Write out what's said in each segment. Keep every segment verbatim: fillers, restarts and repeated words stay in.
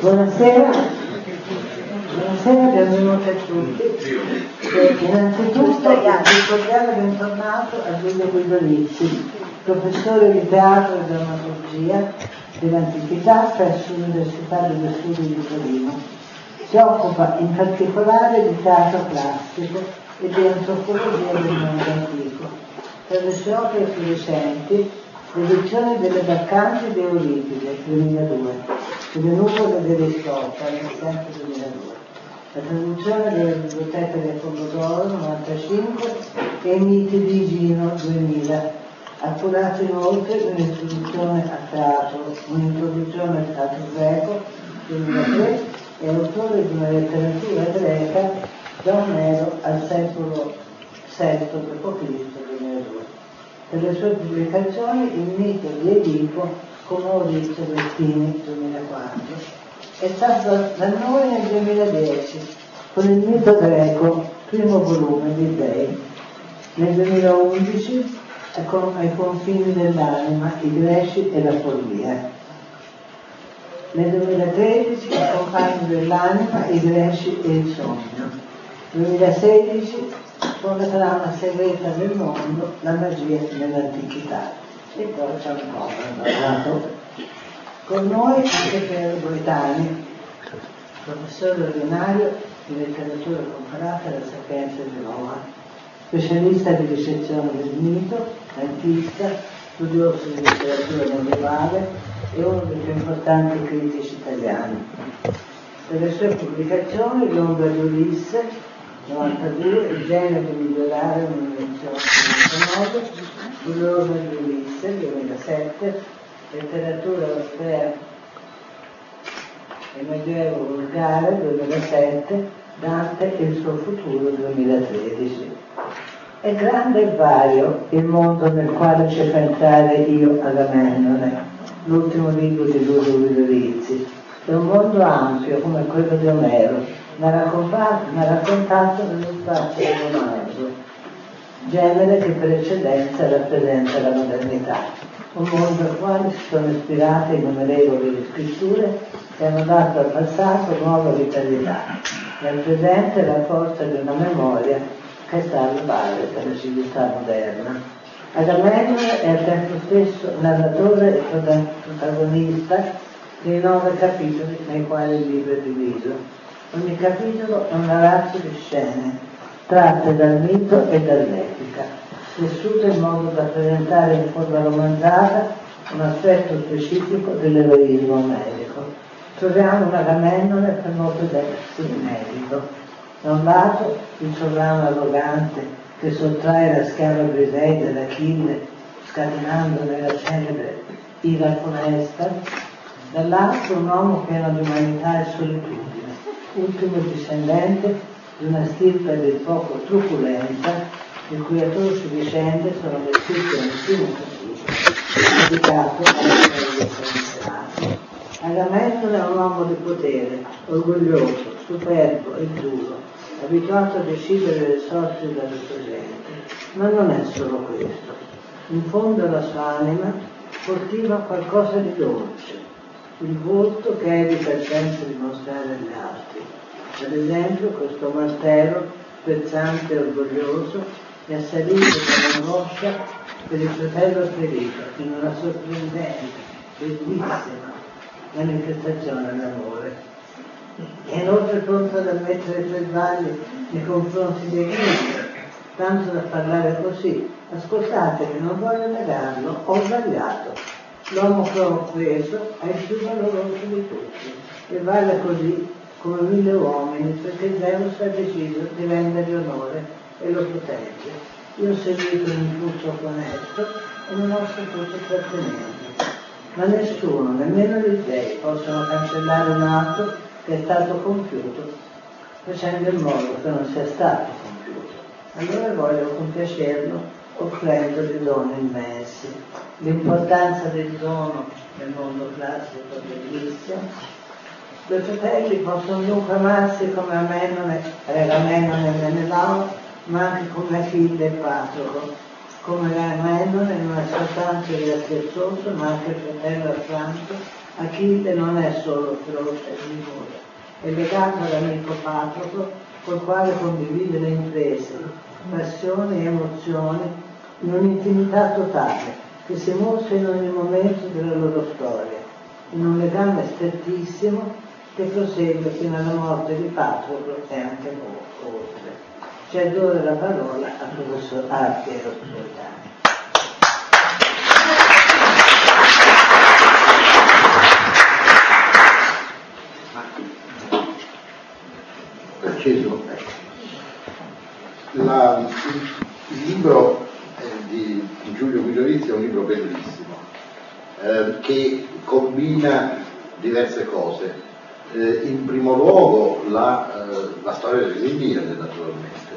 Buonasera, buonasera, benvenuti a tutti. E innanzitutto ricordiamo bentornato a Giulio Guidolizzi, professore di teatro e drammaturgia dell'antichità presso l'Università degli Studi di Torino. Si occupa in particolare di teatro classico e di antropologia del mondo antico. Per le sue opere più recenti, l'edizione delle Baccanti di Euripide, duemiladue, le nuvole di Aristotele, sempre duemiladue, la traduzione della Biblioteca del Pomodoro, novantacinque, e i miti di Igino, duemila. Ha curato inoltre un'introduzione a teatro, un'introduzione al teatro greco, duemilatré, e autore di una letteratura greca da Omero al secolo sesto dopo Cristo, duemiladue. Per le sue pubblicazioni il mito di Edipo con Maurizio Bettini, duemilaquattro. È stato da noi nel duemiladieci con il mito greco, primo volume di Dei. Nel duemilaundici con Ai confini dell'anima, i greci e la follia. Nel duemilatredici I compagni dell'anima, i greci e il sogno. duemilasedici con la trama segreta del mondo, la magia nell'antichità. E poi c'è un po' andato. Con noi anche Piero Boitani, professore ordinario di letteratura comparata alla Sapienza di Roma, specialista di ricezione del mito, artista, studioso di letteratura medievale e uno dei più importanti critici italiani. Per le sue pubblicazioni L'ombra di Ulisse, novantadue, Il genio di migliorare un'invenzione, novantanove, L'ombra di Ulisse, duemilasette, Letteratura europea e Medioevo volgare, duemilasette, Dante e il suo futuro, duemilatredici. È grande e vario il mondo nel quale ci fa entrare io Agamennone, l'ultimo libro di Giulio Guidolizzi. È un mondo ampio come quello di Omero, ma raccontato, ma raccontato nello spazio del romanzo, genere che per eccellenza rappresenta la modernità. Un mondo al quale si sono ispirate innumerevoli scritture che hanno dato al passato nuova vitalità, nel presente la forza di una memoria che sta alla base della civiltà moderna. Agamennone è al tempo stesso narratore e protagonista dei nove capitoli nei quali il libro è diviso. Ogni capitolo è una razza di scene tratte dal mito e dall'epica, tessute in modo da presentare in forma romanzata un aspetto specifico dell'eroismo omerico. Troviamo un Agamennone per molto detto medico. Da un lato il sovrano arrogante che sottrae la schiava Briseide ad Achille, scatenando nella celebre ira funesta, dall'altro un uomo pieno di umanità e solitudine, ultimo discendente di una stirpe a dir poco truculenta, il cui atroci vicende sono descritte nel primo capitolo, dedicato alla storia. Agamennone è un uomo di potere, orgoglioso, superbo e duro, abituato a decidere le sorti della sua gente. Ma non è solo questo. In fondo alla sua anima coltiva qualcosa di dolce, il volto che evita il senso di mostrare agli altri. Ad esempio, questo martello, pezzante e orgoglioso, è assalito dall'angoscia per il fratello ferito in una sorprendente, bellissima manifestazione d'amore. È inoltre pronto ad ammettere i suoi sbagli nei confronti dei greci, tanto da parlare così: ascoltatemi, non voglio negarlo, ho sbagliato. L'uomo che ho offeso è il più valoroso di tutti e vale così come mille uomini, perché Zeus ha deciso di rendergli onore e lo protegge. Io ho seguito un impulso onesto e non ho saputo trattenermi. Ma nessuno, nemmeno gli dei, possono cancellare un atto che è stato compiuto, facendo in modo che non sia stato compiuto. Allora voglio compiacerlo offrendogli doni immensi. L'importanza del dono nel mondo classico è bellissima. Due fratelli possono dunque amarsi come Amennone, Agamennone e Menelao, ma anche come Achille e Patroclo, come Agamennone non è soltanto il scherzoso, ma anche il fratello affranto Achille non è solo feroce e minore, è legato all'amico Patroclo col quale condivide le imprese, passioni e emozioni in un'intimità totale che si mostra in ogni momento della loro storia, in un legame strettissimo che prosegue fino alla morte di Patroclo e anche oltre. Cedo ora la parola al professor Piero Giordani. Acceso. La, il, il libro eh, di Giulio Guido-Rizzi è un libro bellissimo eh, che combina diverse cose. Eh, in primo luogo la, eh, la storia dell'Iliade, naturalmente,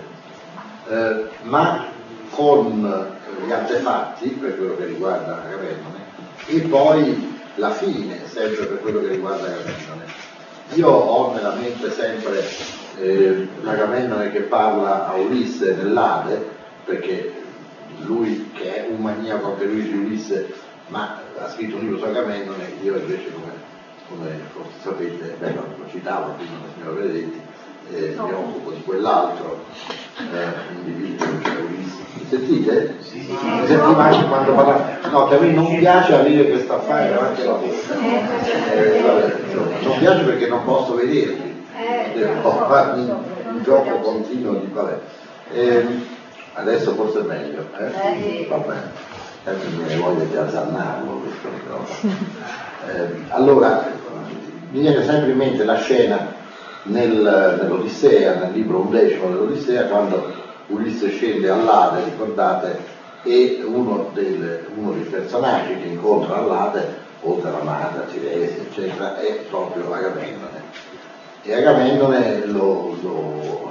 eh, ma con gli artefatti per quello che riguarda Agamennone e poi la fine sempre per quello che riguarda Agamennone. Io ho nella mente sempre eh, Agamennone che parla a Ulisse nell'Ade, perché lui che è un maniaco anche lui di Ulisse, ma ha scritto un libro su Agamennone, io invece come, come forse sapete, beh, lo citavo prima la signora Vedetti, eh, no. mi occupo di quell'altro eh, individuo, cioè Ulisse. Mi sentite? Sì, sì. Mi sentite anche quando parlate? No, che a me non piace avere questo affare davanti alla bocca. Eh, vabbè, non piace perché non posso vederli, devo fare un gioco continuo di vabbè. Eh, adesso forse è meglio, eh? Va bene, sempre me ne voglio di azzannarlo questo microfono. Eh, allora, mi viene sempre in mente la scena nel, nell'Odissea, nel libro undicesimo dell'Odissea, quando Ulisse scende all'Ade, ricordate, e uno, del, uno dei personaggi che incontra all'Ade, oltre alla madre, a Tiresi, eccetera, è proprio Agamennone. E Agamennone lo, lo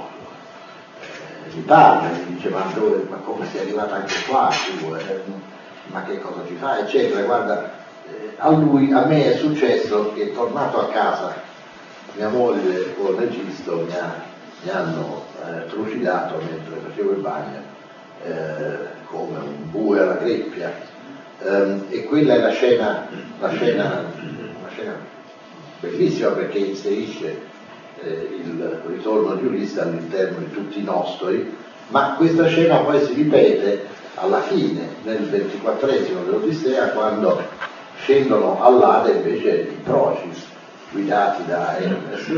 eh, gli parla, gli dice ma, dove, ma come sei arrivato anche qua tu, eh, ma che cosa ci fai, eccetera. Guarda, eh, a lui, a me è successo che tornato a casa mia moglie o il Egisto mi, ha, mi hanno eh, trucidato mentre facevo il bagno eh, come un bue alla greppia um, e quella è la scena, la scena, una scena bellissima perché inserisce eh, il ritorno di Ulisse all'interno di tutti i nostri, ma questa scena poi si ripete alla fine, nel ventiquattresimo dell'Odissea, quando scendono all'Ade invece i Troci guidati da Hermes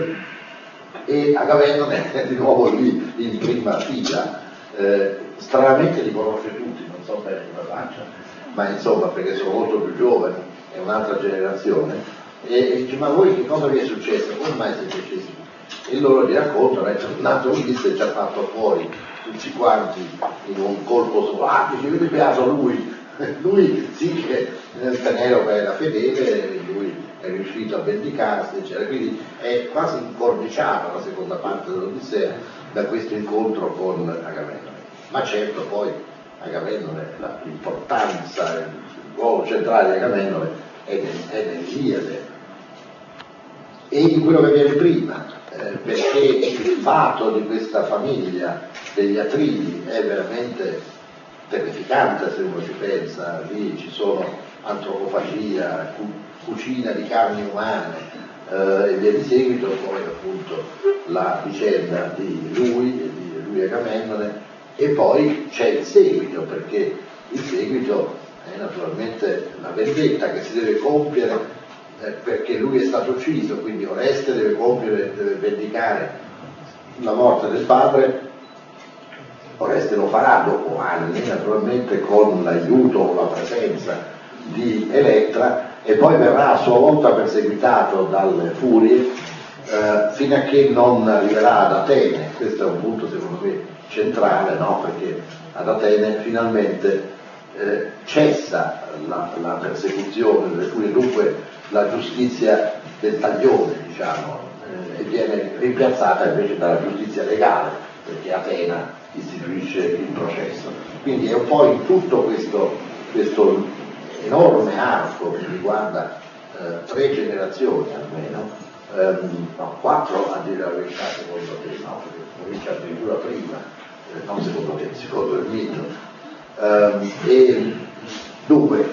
e Agamennone è di nuovo lì in prima fila, eh, stranamente li conosce tutti, non so bene come faccia, ma insomma perché sono molto più giovani, è un'altra generazione, e, e dice ma voi che cosa vi è successo? Come mai siete scesi? E loro gli raccontano, è tornato Ulisse e ci ha fatto fuori tutti quanti in un colpo solo, ah, dice, avete beato lui, lui sì che nel Penelope era fedele, lui è riuscito a vendicarsi, eccetera. Quindi è quasi incorniciata la seconda parte dell'Odissea da questo incontro con Agamennone. Ma certo poi Agamennone, l'importanza, il ruolo centrale di Agamennone è, è nell'Iliade e in quello che viene prima, eh, perché il fatto di questa famiglia degli Atridi è veramente terrificante se uno ci pensa, lì ci sono antropofagia, cucina di carni umane eh, e via di seguito, poi appunto la vicenda di lui, di lui Agamennone, e poi c'è il seguito, perché il seguito è naturalmente la vendetta che si deve compiere eh, perché lui è stato ucciso, quindi Oreste deve compiere, deve vendicare la morte del padre. Oreste lo farà dopo anni, naturalmente con l'aiuto o la presenza di Elettra, e poi verrà a sua volta perseguitato dalle furie eh, fino a che non arriverà ad Atene. Questo è un punto secondo me centrale, no? Perché ad Atene finalmente eh, cessa la, la persecuzione delle furie, dunque la giustizia del taglione, diciamo, eh, e viene rimpiazzata invece dalla giustizia legale, perché Atena istituisce il processo. Quindi è un po' in tutto questo, questo enorme arco che riguarda eh, tre generazioni almeno, ehm, no, quattro a dire la verità secondo te, no, perché comincia addirittura prima, eh, non secondo te, secondo il mito. Ehm, e dunque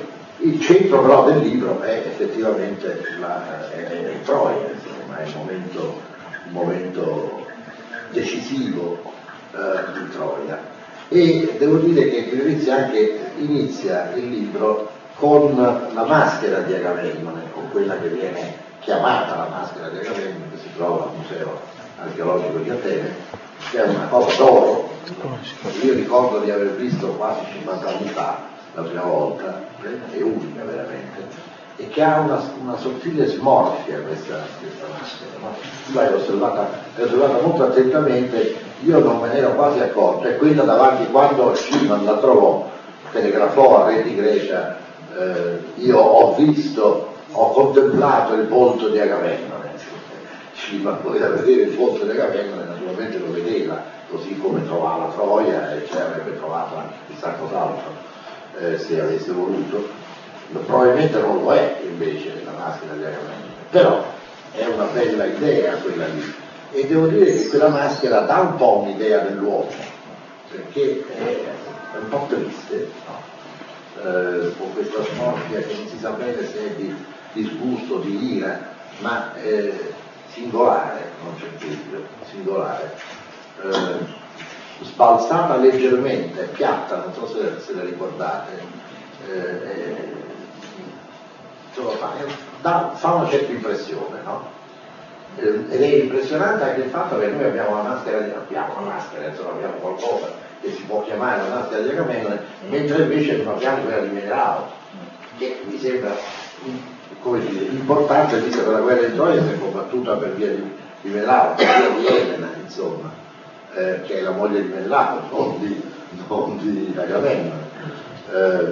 Il centro però del libro è effettivamente la, è, è Troia, insomma, è il momento, il momento decisivo eh, di Troia. E devo dire che inizia anche inizia il libro con la maschera di Agamennone, con quella che viene chiamata la maschera di Agamennone, che si trova al Museo Archeologico di Atene, che è una cosa d'oro. Io ricordo di aver visto quasi cinquanta anni fa la prima volta, è unica veramente, e che ha una, una sottile smorfia questa, questa maschera, no? Tu l'hai osservata, l'hai osservata molto attentamente, io non me ne ero quasi accorto, è quella davanti quando Scimon la trovò, telegrafò a re di Grecia, eh, io ho visto, ho contemplato il volto di Agamennone. Scimon voleva vedere il volto di Agamennone, naturalmente lo vedeva, così come trovava Troia e ci avrebbe trovato anche chissà cos'altro. Eh, se avesse voluto, probabilmente non lo è invece la maschera di Agamennone, però è una bella idea quella lì, e devo dire che quella maschera dà un po' un'idea dell'uomo, perché è un po' triste, no? Eh, con questa smorfia che non si sa bene se è di disgusto, di ira, ma è singolare, non c'è dubbio, singolare. Eh, sbalzata leggermente, piatta, non so se, se la ricordate, eh, insomma, fa, da, fa una certa impressione, no? Eh, ed è impressionante anche il fatto che noi abbiamo una maschera di abbiamo una maschera, insomma, abbiamo qualcosa che si può chiamare la maschera di Agamennone, mentre invece non abbiamo quella di Menelao, che mi sembra, come dire, importante, visto che la guerra di Troia si è combattuta per via di, di Menelao, per via di Elena, insomma. Eh, che è la moglie di Menelao, non di, non di Agamennone. Eh,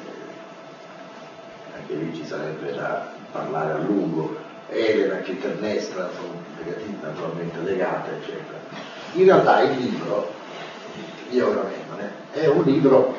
anche lì ci sarebbe da parlare a lungo. Elena, Clitemnestra, sono naturalmente legate, eccetera. In realtà il libro di Agamennone è un libro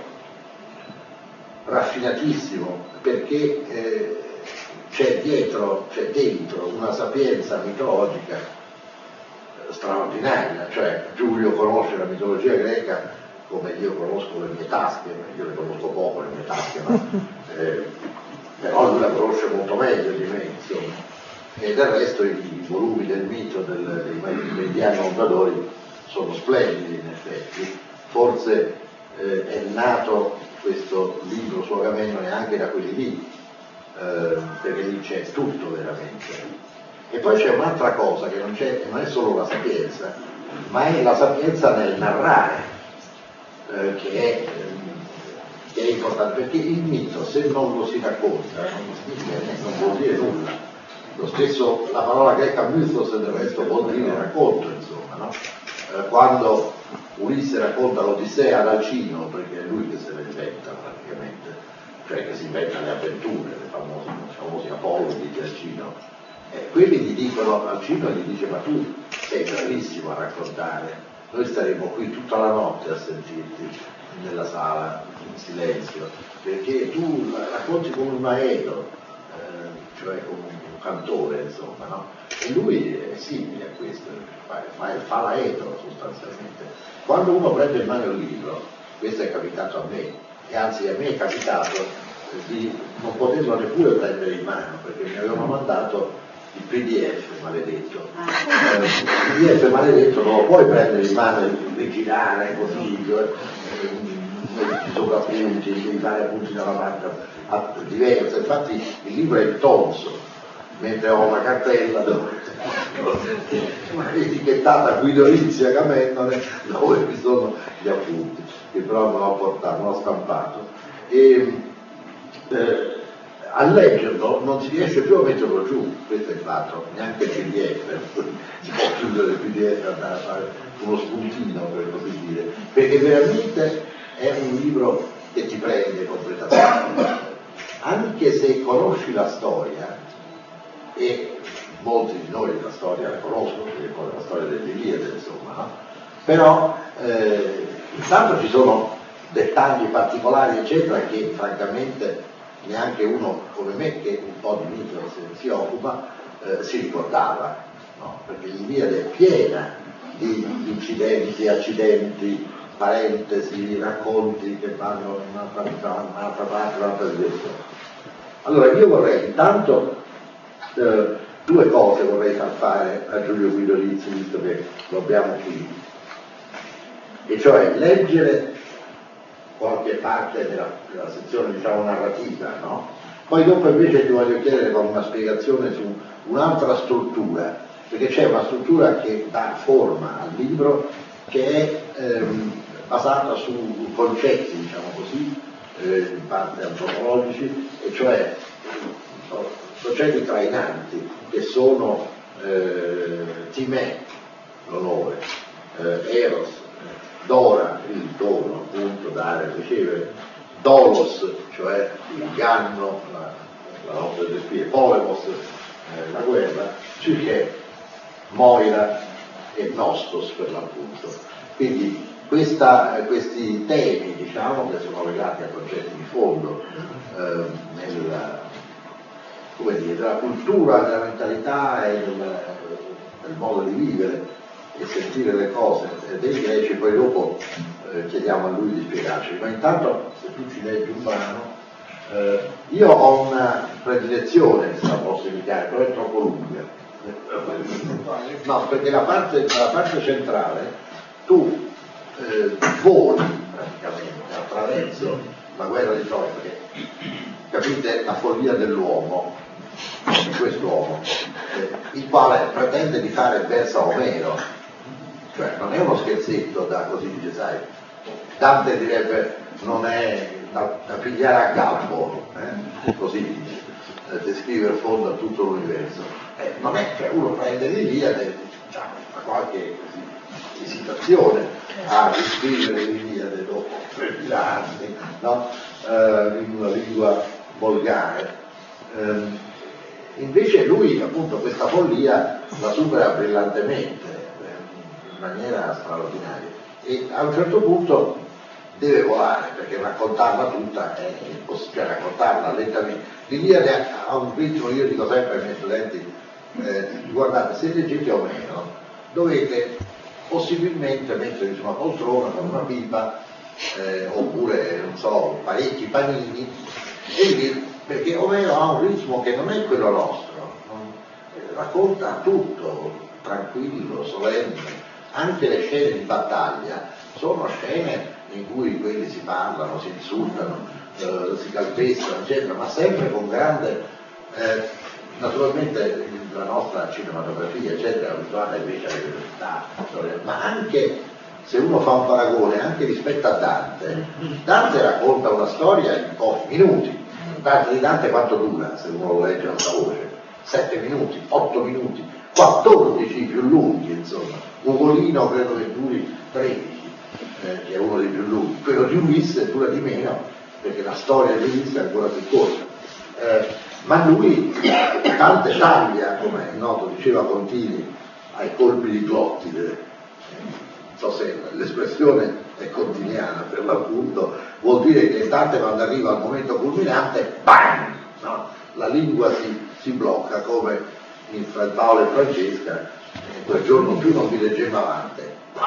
raffinatissimo, perché eh, c'è dietro, c'è dentro una sapienza mitologica straordinaria, cioè Giulio conosce la mitologia greca come io conosco le mie tasche, io le conosco poco le mie tasche, ma, eh, però lui la conosce molto meglio di me, insomma, e del resto i, i volumi del mito del, dei mediani mondadori sono splendidi in effetti, forse eh, è nato questo libro su Agamennone anche da quelli lì, eh, perché lì c'è tutto veramente. E poi c'è un'altra cosa che non, c'è, non è solo la sapienza, ma è la sapienza nel narrare, eh, che, è, eh, che è importante, perché il mito, se non lo si racconta, non, non vuol dire nulla. Lo stesso, la parola greca mythos del resto vuol dire racconto, insomma, no? Eh, quando Ulisse racconta l'Odissea ad Alcino, perché è lui che se le inventa praticamente, cioè che si inventa le avventure, le famose, i famosi apologhi di Alcino. Eh, quelli gli dicono, Alcino gli dice: ma tu sei bravissimo a raccontare, noi staremo qui tutta la notte a sentirti nella sala in silenzio, perché tu racconti come un aedo, eh, cioè come un cantore, insomma, no? E lui è simile a questo, fa, fa, fa l'aedo sostanzialmente. Quando uno prende in mano il libro, questo è capitato a me, e anzi a me è capitato di non poterlo neppure prendere in mano, perché mi avevano mandato il P D F maledetto. Eh, il P D F maledetto non lo puoi prendere in mano e girare così, cioè, i sovrappunti, devi fare appunti dalla parte diversa. Infatti il libro è intonso, mentre ho una cartella dove etichettata Guido Rizzi Agamennone, dove vi sono gli appunti, che però non ho portato, non ho stampato. E, eh, a leggerlo non si riesce più a metterlo giù, questo è il fatto, neanche il P D F, si può chiudere il P D F e andare a fare uno spuntino, per così dire, perché veramente è un libro che ti prende completamente, anche se conosci la storia, e molti di noi la storia la conoscono, perché poi la storia dell'Iliade, insomma, no? Però eh, intanto ci sono dettagli particolari, eccetera, che francamente neanche uno come me, che un po' di mito si occupa, eh, si ricordava, no? Perché l'Iliade è piena di incidenti, accidenti, parentesi, racconti che vanno in un'altra, un'altra parte, un'altra direzione. Allora io vorrei intanto eh, due cose vorrei far fare a Giulio Guido Rizzi, visto che lo abbiamo qui, e cioè leggere qualche parte della, della sezione, diciamo, narrativa, no? Poi dopo invece ti voglio chiedere con una spiegazione su un'altra struttura, perché c'è una struttura che dà forma al libro che è ehm, basata su concetti, diciamo così, eh, in parte antropologici, e cioè concetti trainanti che sono eh, Timè, l'onore, eh, Eros, Dora, il dono, appunto, dare, ricevere, Dolos, cioè l'inganno, la, la lotta delle spie, Polemos, eh, la guerra, Psyche, Moira e Nostos per l'appunto. Quindi questa, eh, questi temi, diciamo, che sono legati a concetti di fondo eh, nella, come dire, della cultura, della mentalità e del, del modo di vivere e sentire le cose dei greci, poi dopo eh, chiediamo a lui di spiegarci. Ma intanto, se tu ci leggi un brano, eh, io ho una predilezione, se la posso indicare, però è troppo lunga. No, perché la parte, la parte centrale tu eh, voli praticamente attraverso la guerra di Troia, perché capite la follia dell'uomo, di quest'uomo, eh, il quale pretende di fare verso Omero. Cioè non è uno scherzetto da, così dice, sai, Dante direbbe non è da, da pigliare a gambo, eh? Così dice, eh, descrive il fondo a tutto l'universo. Eh, non è che uno prende l'Iliade, diciamo, fa qualche così, esitazione a riscrivere l'Iliade dopo tremila anni, no? eh, in una lingua volgare. Eh, invece lui, appunto, questa follia la supera brillantemente, in maniera straordinaria, e a un certo punto deve volare, perché raccontarla tutta è impossibile, raccontarla lentamente. L'Iliade ha un ritmo, io dico sempre ai miei studenti, eh, guardate, se leggete Omero dovete possibilmente mettervi su una poltrona con una pipa eh, oppure, non so, parecchi panini, e lì, perché Omero ha un ritmo che non è quello nostro, non, eh, racconta tutto tranquillo, solenne. Anche le scene di battaglia sono scene in cui quelli si parlano, si insultano, eh, si calpestano, eccetera, ma sempre con grande, eh, naturalmente la nostra cinematografia, eccetera, è abituata invece alle velocità, ma anche, se uno fa un paragone, anche rispetto a Dante, Dante racconta una storia in pochi minuti. Dante di Dante quanto dura, se uno lo legge a una voce? Sette minuti, otto minuti, quattordici più lunghi, insomma. Ugolino credo che duri tredici, eh, che è uno dei più lunghi. Quello di Ulisse dura di meno, perché la storia di Ulisse è ancora più corta. Eh, ma lui tante taglia, come è noto, diceva Contini, ai colpi di glottide. Non so se l'espressione è continiana, per l'appunto, vuol dire che Dante, quando arriva al momento culminante, bam! No? La lingua si, si blocca, come in Fra Paolo e Francesca, e quel giorno più non mi leggeva avanti.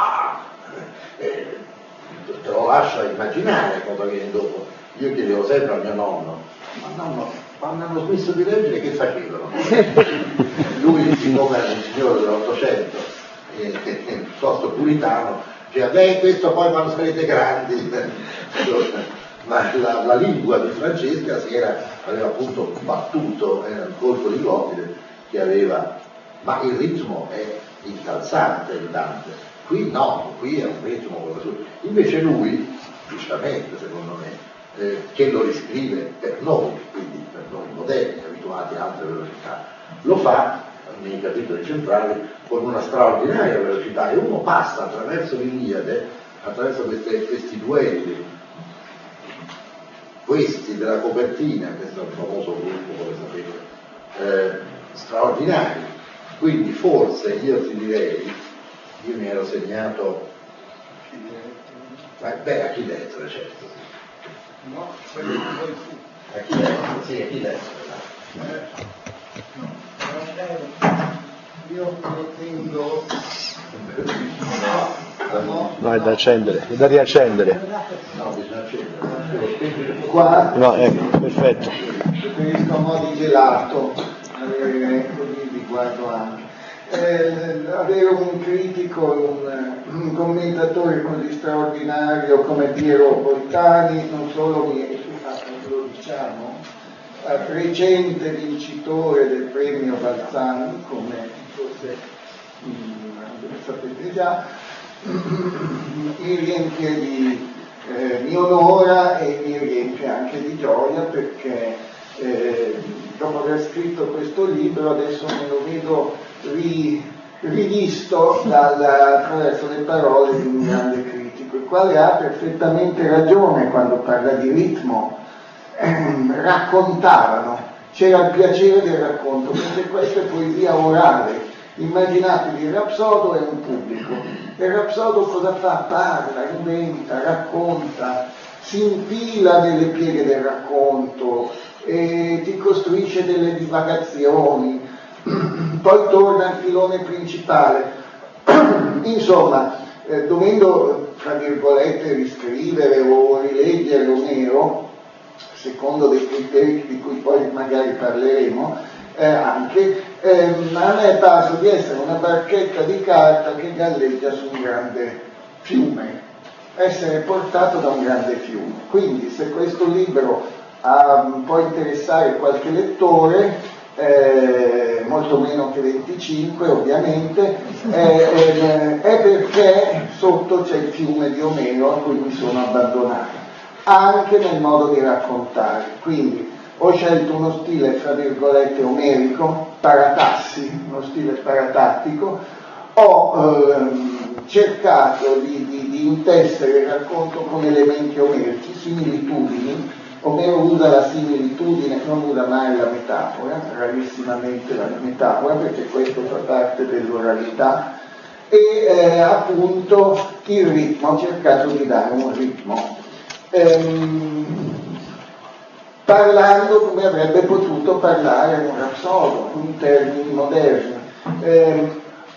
Eh, te lo lascio immaginare cosa viene dopo. Io chiedevo sempre a mio nonno, ma nonno, quando hanno smesso di leggere che facevano? Lui, siccome era un signore dell'Ottocento, eh, eh, piuttosto puritano, diceva, beh, questo poi quando sarete grandi. Ma la, la lingua di Francesca si era, aveva appunto battuto, era un colpo di glottide che aveva, ma il ritmo è incalzante in Dante. Qui no, qui è un ritmo come su. Invece lui, giustamente secondo me, eh, che lo riscrive per noi, quindi per noi moderni, abituati a altre velocità, lo fa nei capitoli centrali con una straordinaria velocità, e uno passa attraverso l'Iliade, attraverso queste, questi duelli, questi della copertina, questo è un famoso gruppo, come sapete, eh, straordinari. Quindi forse io ti direi, io mi ero segnato, beh, a chi destra, certo. No, quello che vuoi tu. A chi destra, sì, a chi destra. Io lo tengo. No, no, è da accendere, è da riaccendere. no, bisogna accendere. Qua? No, ecco, perfetto. preferisco a mo' di gelato, avere così di guardo anche. Eh, avere un critico, un, un commentatore così straordinario come Piero Poltani non solo mi lo diciamo, recente vincitore del premio Balzani, come forse mh, sapete già, mi riempie di eh, mi onora e mi riempie anche di gioia, perché eh, dopo aver scritto questo libro adesso me lo vedo ri, rivisto dal, attraverso le parole di un grande critico, il quale ha perfettamente ragione quando parla di ritmo. Ehm, raccontavano, c'era il piacere del racconto, perché questa è poesia orale. Immaginatevi, il rapsodo è un pubblico, il rapsodo cosa fa? Parla, inventa, racconta, si infila nelle pieghe del racconto, e ti costruisce delle divagazioni, poi torna al filone principale. Insomma, eh, dovendo, fra virgolette, riscrivere o rileggere Omero, secondo dei criteri di cui poi magari parleremo, eh, anche, ehm, a me è parso di essere una barchetta di carta che galleggia su un grande fiume, essere portato da un grande fiume. Quindi se questo libro ah, può interessare qualche lettore, eh, molto meno che venticinque ovviamente, eh, eh, è perché sotto c'è il fiume di Omero a cui mi sono abbandonato, anche nel modo di raccontare. Quindi ho scelto uno stile, fra virgolette, omerico, paratassi, uno stile paratattico, ho ehm, cercato di, di, di intessere il racconto con elementi omerici, similitudini. Omero usa la similitudine, non usa mai la metafora, rarissimamente la metafora, perché questo fa parte dell'oralità, e eh, appunto il ritmo, ho cercato di dare un ritmo. Ehm, parlando come avrebbe potuto parlare un rapsodo, in termini moderni. Eh,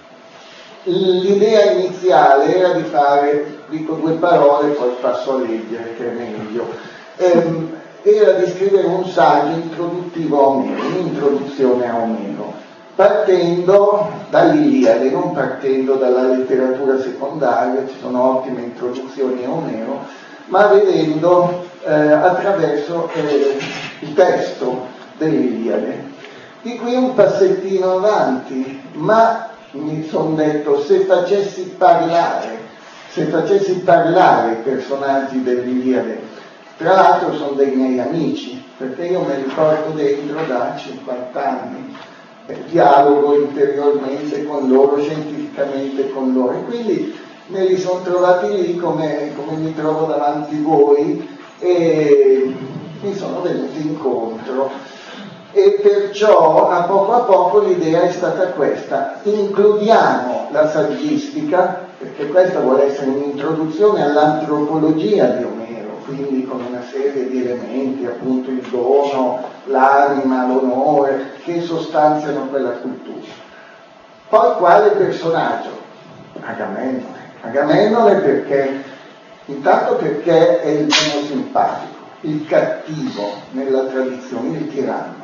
l'idea iniziale era di fare, dico due parole, poi passo a leggere che è meglio, eh, era di scrivere un saggio introduttivo a Omero, un'introduzione a Omero, partendo dall'Iliade, non partendo dalla letteratura secondaria, ci sono ottime introduzioni a Omero, ma vedendo eh, attraverso eh, il testo dell'Iliade. Di qui un passettino avanti, ma mi sono detto, se facessi parlare, se facessi parlare i personaggi dell'Iliade, tra l'altro sono dei miei amici, perché io me li porto dentro da cinquanta anni, eh, dialogo interiormente con loro, scientificamente con loro, e quindi me li sono trovati lì come, come mi trovo davanti voi, e mi sono venuti incontro, e perciò a poco a poco l'idea è stata questa: includiamo la saggistica, perché questa vuole essere un'introduzione all'antropologia di Omero, quindi con una serie di elementi, appunto il dono, l'anima, l'onore, che sostanziano quella cultura. Poi quale personaggio? Agamennone. Agamennone perché, intanto perché è il meno simpatico, il cattivo nella tradizione, il tiranno,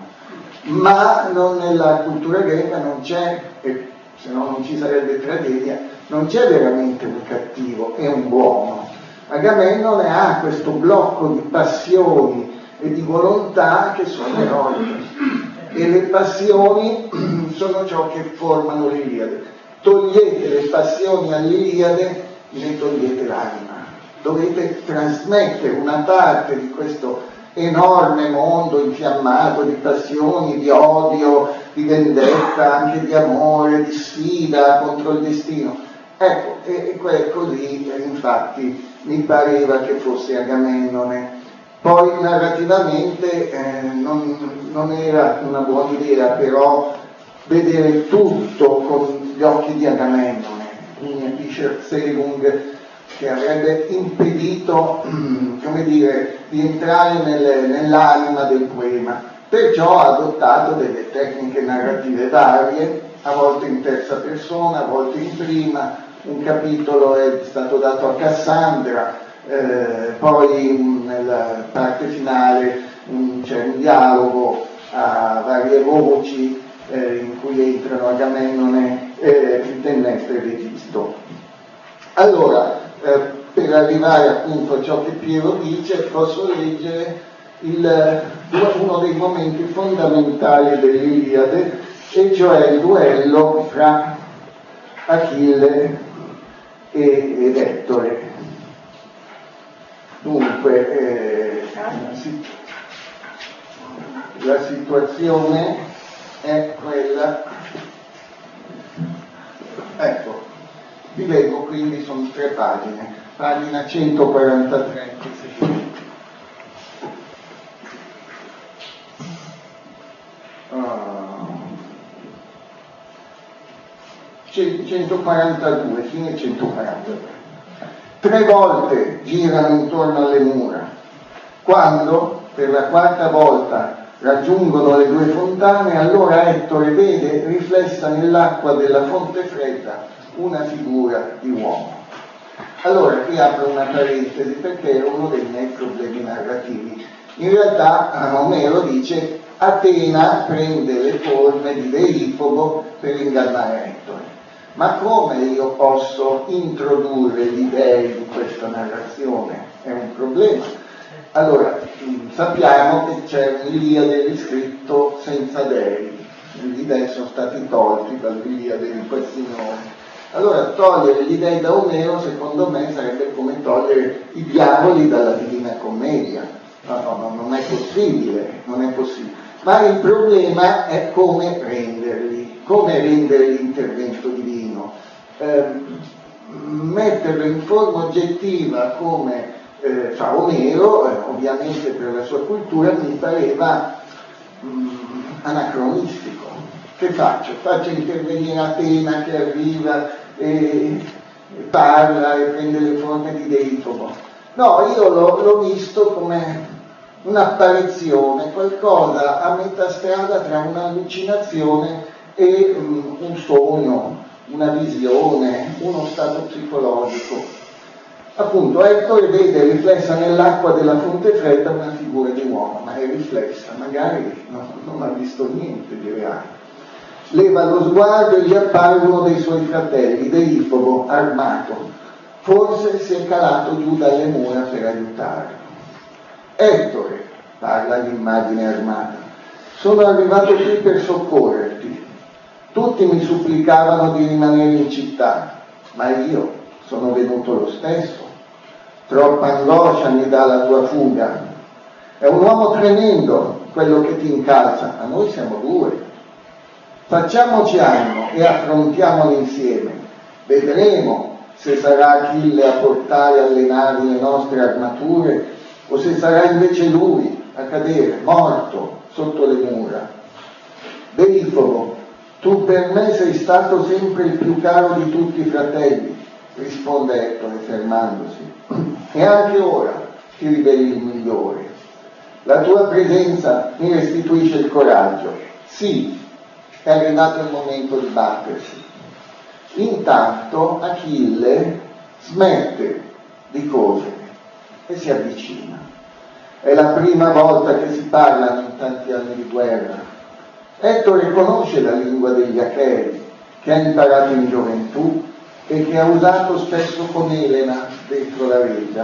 ma non nella cultura greca non c'è, e se no non ci sarebbe tragedia, non c'è veramente un cattivo, è un buono. Agamennone ha questo blocco di passioni e di volontà che sono eroiche, e le passioni sono ciò che formano l'Iliade. Togliete le passioni all'Iliade, ne togliete l'anima. Dovete trasmettere una parte di questo enorme mondo infiammato di passioni, di odio, di vendetta, anche di amore, di sfida contro il destino. Ecco, e, e così infatti mi pareva che fosse Agamennone. Poi narrativamente eh, non, non era una buona idea, però vedere tutto con gli occhi di Agamennone, un Fischerzelung che avrebbe impedito, come dire, di entrare nel, nell'anima del poema. Perciò ha adottato delle tecniche narrative varie, a volte in terza persona, a volte in prima. Un capitolo è stato dato a Cassandra, eh, poi nella parte finale un, c'è un dialogo a varie voci eh, in cui entrano Agamennone, eh, Clitemnestra e Egisto. Allora, eh, per arrivare appunto a ciò che Piero dice, posso leggere il, uno dei momenti fondamentali dell'Iliade, e cioè il duello fra Achille e, ed Ettore. Dunque, eh, la situazione è quella, ecco, vi leggo, quindi sono tre pagine, pagina centoquarantatré. centoquarantadue, fine centoquarantadue. Tre volte girano intorno alle mura. Quando, per la quarta volta, raggiungono le due fontane, allora Ettore vede riflessa nell'acqua della fonte fredda una figura di uomo. Allora, qui apro una parentesi perché era uno dei miei problemi narrativi. In realtà Omero dice Atena prende le forme di Deifobo per ingannare Ettore. Ma come io posso introdurre gli dei di questa narrazione? È un problema. Allora, sappiamo che c'è un'Iliade riscritto senza dei. Gli dei sono stati tolti dall'Iliade di Quasinone. Allora, togliere gli dei da Omero, secondo me, sarebbe come togliere i diavoli dalla Divina Commedia. No, no, no, non è possibile, non è possibile. Ma il problema è come renderli, come rendere l'intervento divino. Eh, metterlo in forma oggettiva come eh, fa Omero, eh, ovviamente per la sua cultura, mi pareva mh, anacronistico. Che faccio? Faccio intervenire Atena che arriva e, e parla e prende le forme di Deifobo. No, io l'ho, l'ho visto come un'apparizione, qualcosa a metà strada tra un'allucinazione e um, un sogno, una visione, uno stato psicologico. Appunto, Ettore vede riflessa nell'acqua della fonte fredda una figura di uomo, ma è riflessa, magari no, non ha visto niente di reale. Leva lo sguardo e gli appare uno dei suoi fratelli, Deifobo, armato. Forse si è calato giù dalle mura per aiutarlo. Ettore, parla l'immagine armata, sono arrivato qui per soccorrerti. Tutti mi supplicavano di rimanere in città, ma io sono venuto lo stesso. Troppa angoscia mi dà la tua fuga. È un uomo tremendo quello che ti incalza, ma noi siamo due. Facciamoci animo e affrontiamolo insieme. Vedremo se sarà Achille a portare alle navi le nostre armature o se sarà invece lui a cadere, morto, sotto le mura. Deifobo, tu per me sei stato sempre il più caro di tutti i fratelli, risponde Ettore fermandosi, e anche ora ti riveli il migliore. La tua presenza mi restituisce il coraggio. Sì, è arrivato il momento di battersi. Intanto Achille smette di correre e si avvicina. È la prima volta che si parlano in tanti anni di guerra. Ettore conosce la lingua degli Achei, che ha imparato in gioventù e che ha usato spesso con Elena dentro la reggia.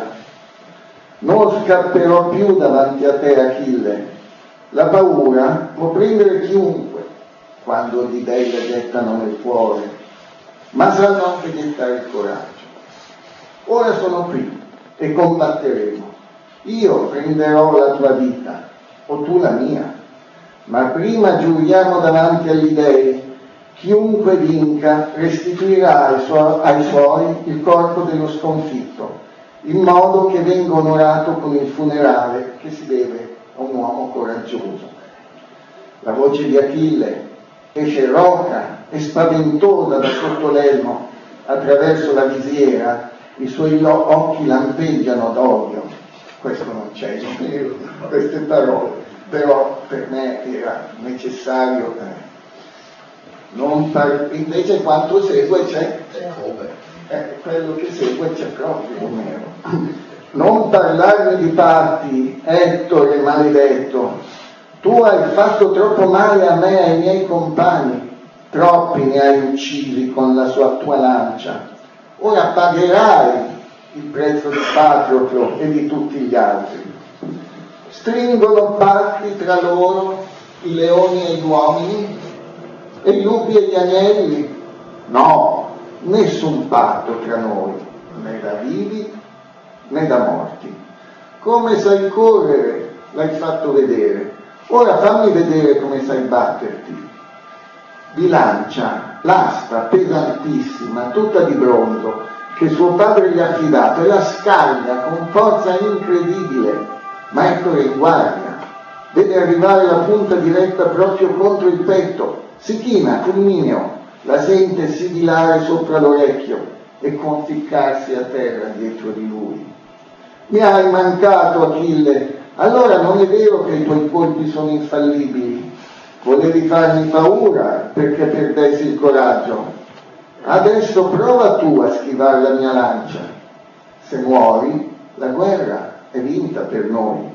Non scapperò più davanti a te, Achille. La paura può prendere chiunque quando gli dei la gettano nel cuore, ma sanno anche gettare il coraggio. Ora sono qui e combatteremo. Io prenderò la tua vita, o tu la mia, ma prima giuriamo davanti agli dei, chiunque vinca restituirà ai, suo, ai suoi il corpo dello sconfitto, in modo che venga onorato con il funerale che si deve a un uomo coraggioso. La voce di Achille esce roca e spaventosa da sotto l'elmo, attraverso la visiera, i suoi occhi lampeggiano d'odio. Questo non c'è in queste parole, però per me era necessario. Eh, non par- invece quanto segue c'è? Come? Eh, quello che segue c'è proprio Omero. non parlarmi di patti, Ettore maledetto. Tu hai fatto troppo male a me e ai miei compagni, troppi ne hai uccisi con la sua tua lancia. Ora pagherai il prezzo di Patroclo e di tutti gli altri. Stringono patti tra loro i leoni e gli uomini, e i lupi e gli agnelli? No, nessun patto tra noi, né da vivi né da morti. Come sai correre, l'hai fatto vedere. Ora fammi vedere come sai batterti. Bilancia, l'asta pesantissima, tutta di bronzo, che suo padre gli ha affidato, e la scaglia con forza incredibile, ma Ettore in guardia. Vede arrivare la punta diretta proprio contro il petto, si china, fulmineo, la sente sigillare sopra l'orecchio e conficcarsi a terra dietro di lui. Mi hai mancato, Achille, allora non è vero che i tuoi colpi sono infallibili. Volevi farmi paura perché perdessi il coraggio. Adesso prova tu a schivare la mia lancia. Se muori, la guerra è vinta per noi.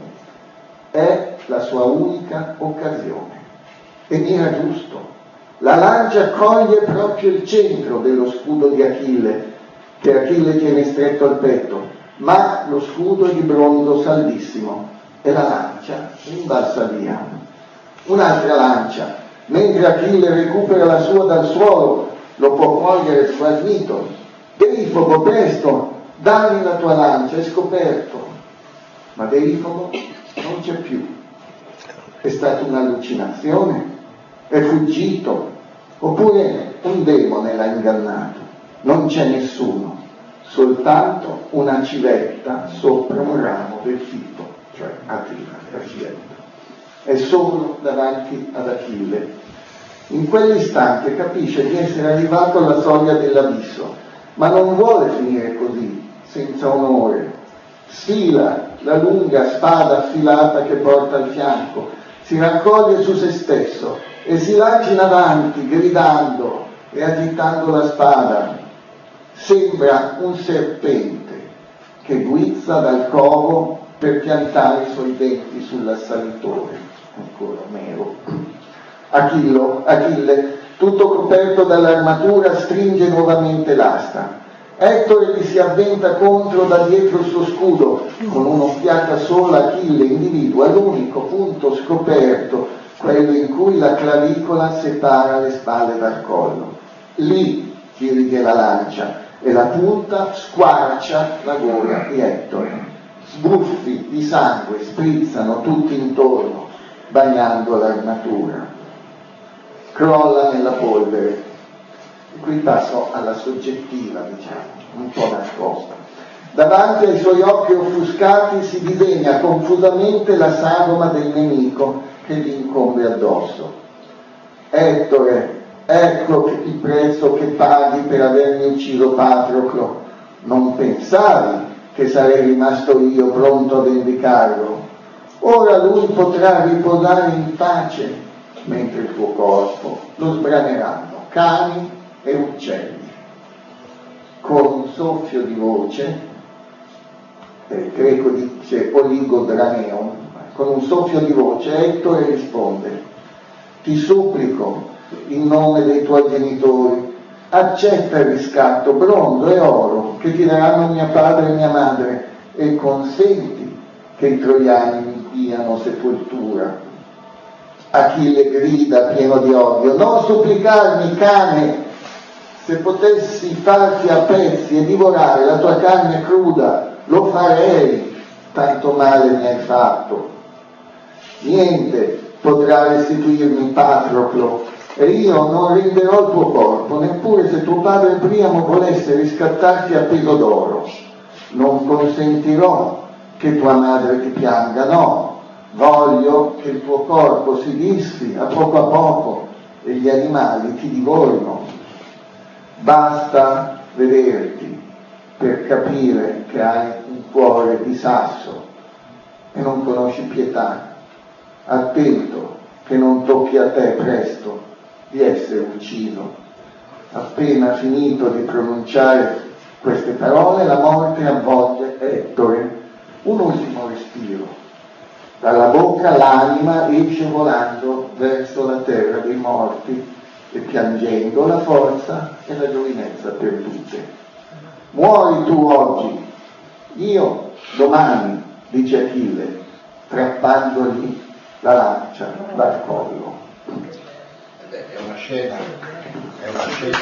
È la sua unica occasione. E mira giusto. La lancia coglie proprio il centro dello scudo di Achille, che Achille tiene stretto al petto, ma lo scudo è di bronzo saldissimo e la lancia rimbalza via. Un'altra lancia, mentre Achille recupera la sua dal suolo, lo può cogliere sguarnito. Deifobo, presto, dammi la tua lancia, è scoperto. Ma Deifobo non c'è più. È stata un'allucinazione? È fuggito? Oppure un demone l'ha ingannato? Non c'è nessuno, soltanto una civetta sopra un ramo del fico, cioè Atrida, la civetta. È solo davanti ad Achille. In quell'istante capisce di essere arrivato alla soglia dell'abisso, ma non vuole finire così, senza onore. Sfila la lunga spada affilata che porta al fianco, si raccoglie su se stesso e si lancia in avanti, gridando e agitando la spada. Sembra un serpente che guizza dal covo per piantare i suoi denti sull'assalitore, ancora Omero. Achillo, Achille, tutto coperto dall'armatura, stringe nuovamente l'asta. Ettore gli si avventa contro da dietro il suo scudo. Con un'occhiata sola Achille individua l'unico punto scoperto, quello in cui la clavicola separa le spalle dal collo. Lì dirige la lancia e la punta squarcia la gola di Ettore. Sbuffi di sangue sprizzano tutti intorno, bagnando l'armatura. Crolla nella polvere. E qui passo alla soggettiva, diciamo, un po' nascosta. Davanti ai suoi occhi offuscati si disegna confusamente la sagoma del nemico che gli incombe addosso. Ettore, ecco il prezzo che paghi per avermi ucciso Patroclo. Non pensavi che sarei rimasto io pronto a vendicarlo? Ora lui potrà riposare in pace, mentre il tuo corpo lo sbraneranno cani e uccelli. Con un soffio di voce, il greco dice oligodraneon, con un soffio di voce Ettore risponde: ti supplico, in nome dei tuoi genitori, accetta il riscatto, bronzo e oro, che ti daranno mia padre e mia madre, e consenti che i troiani mi diano sepoltura. Achille grida pieno di odio: non supplicarmi, cane! Se potessi farti a pezzi e divorare la tua carne cruda, lo farei, tanto male mi hai fatto. Niente potrà restituirmi Patroclo, e io non renderò il tuo corpo, neppure se tuo padre Priamo volesse riscattarti a peso d'oro. Non consentirò che tua madre ti pianga, no, voglio che il tuo corpo si disfi a poco a poco e gli animali ti divorino. Basta vederti per capire che hai un cuore di sasso e non conosci pietà. Attento che non tocchi a te presto di essere ucciso. Appena finito di pronunciare queste parole, la morte avvolge Ettore un ultimo respiro. Dalla bocca l'anima esce volando verso la terra dei morti e piangendo la forza e la giovinezza perdute. Muori tu oggi, io domani, dice Achille, strappandogli la lancia dal collo. È una scena, è una scena,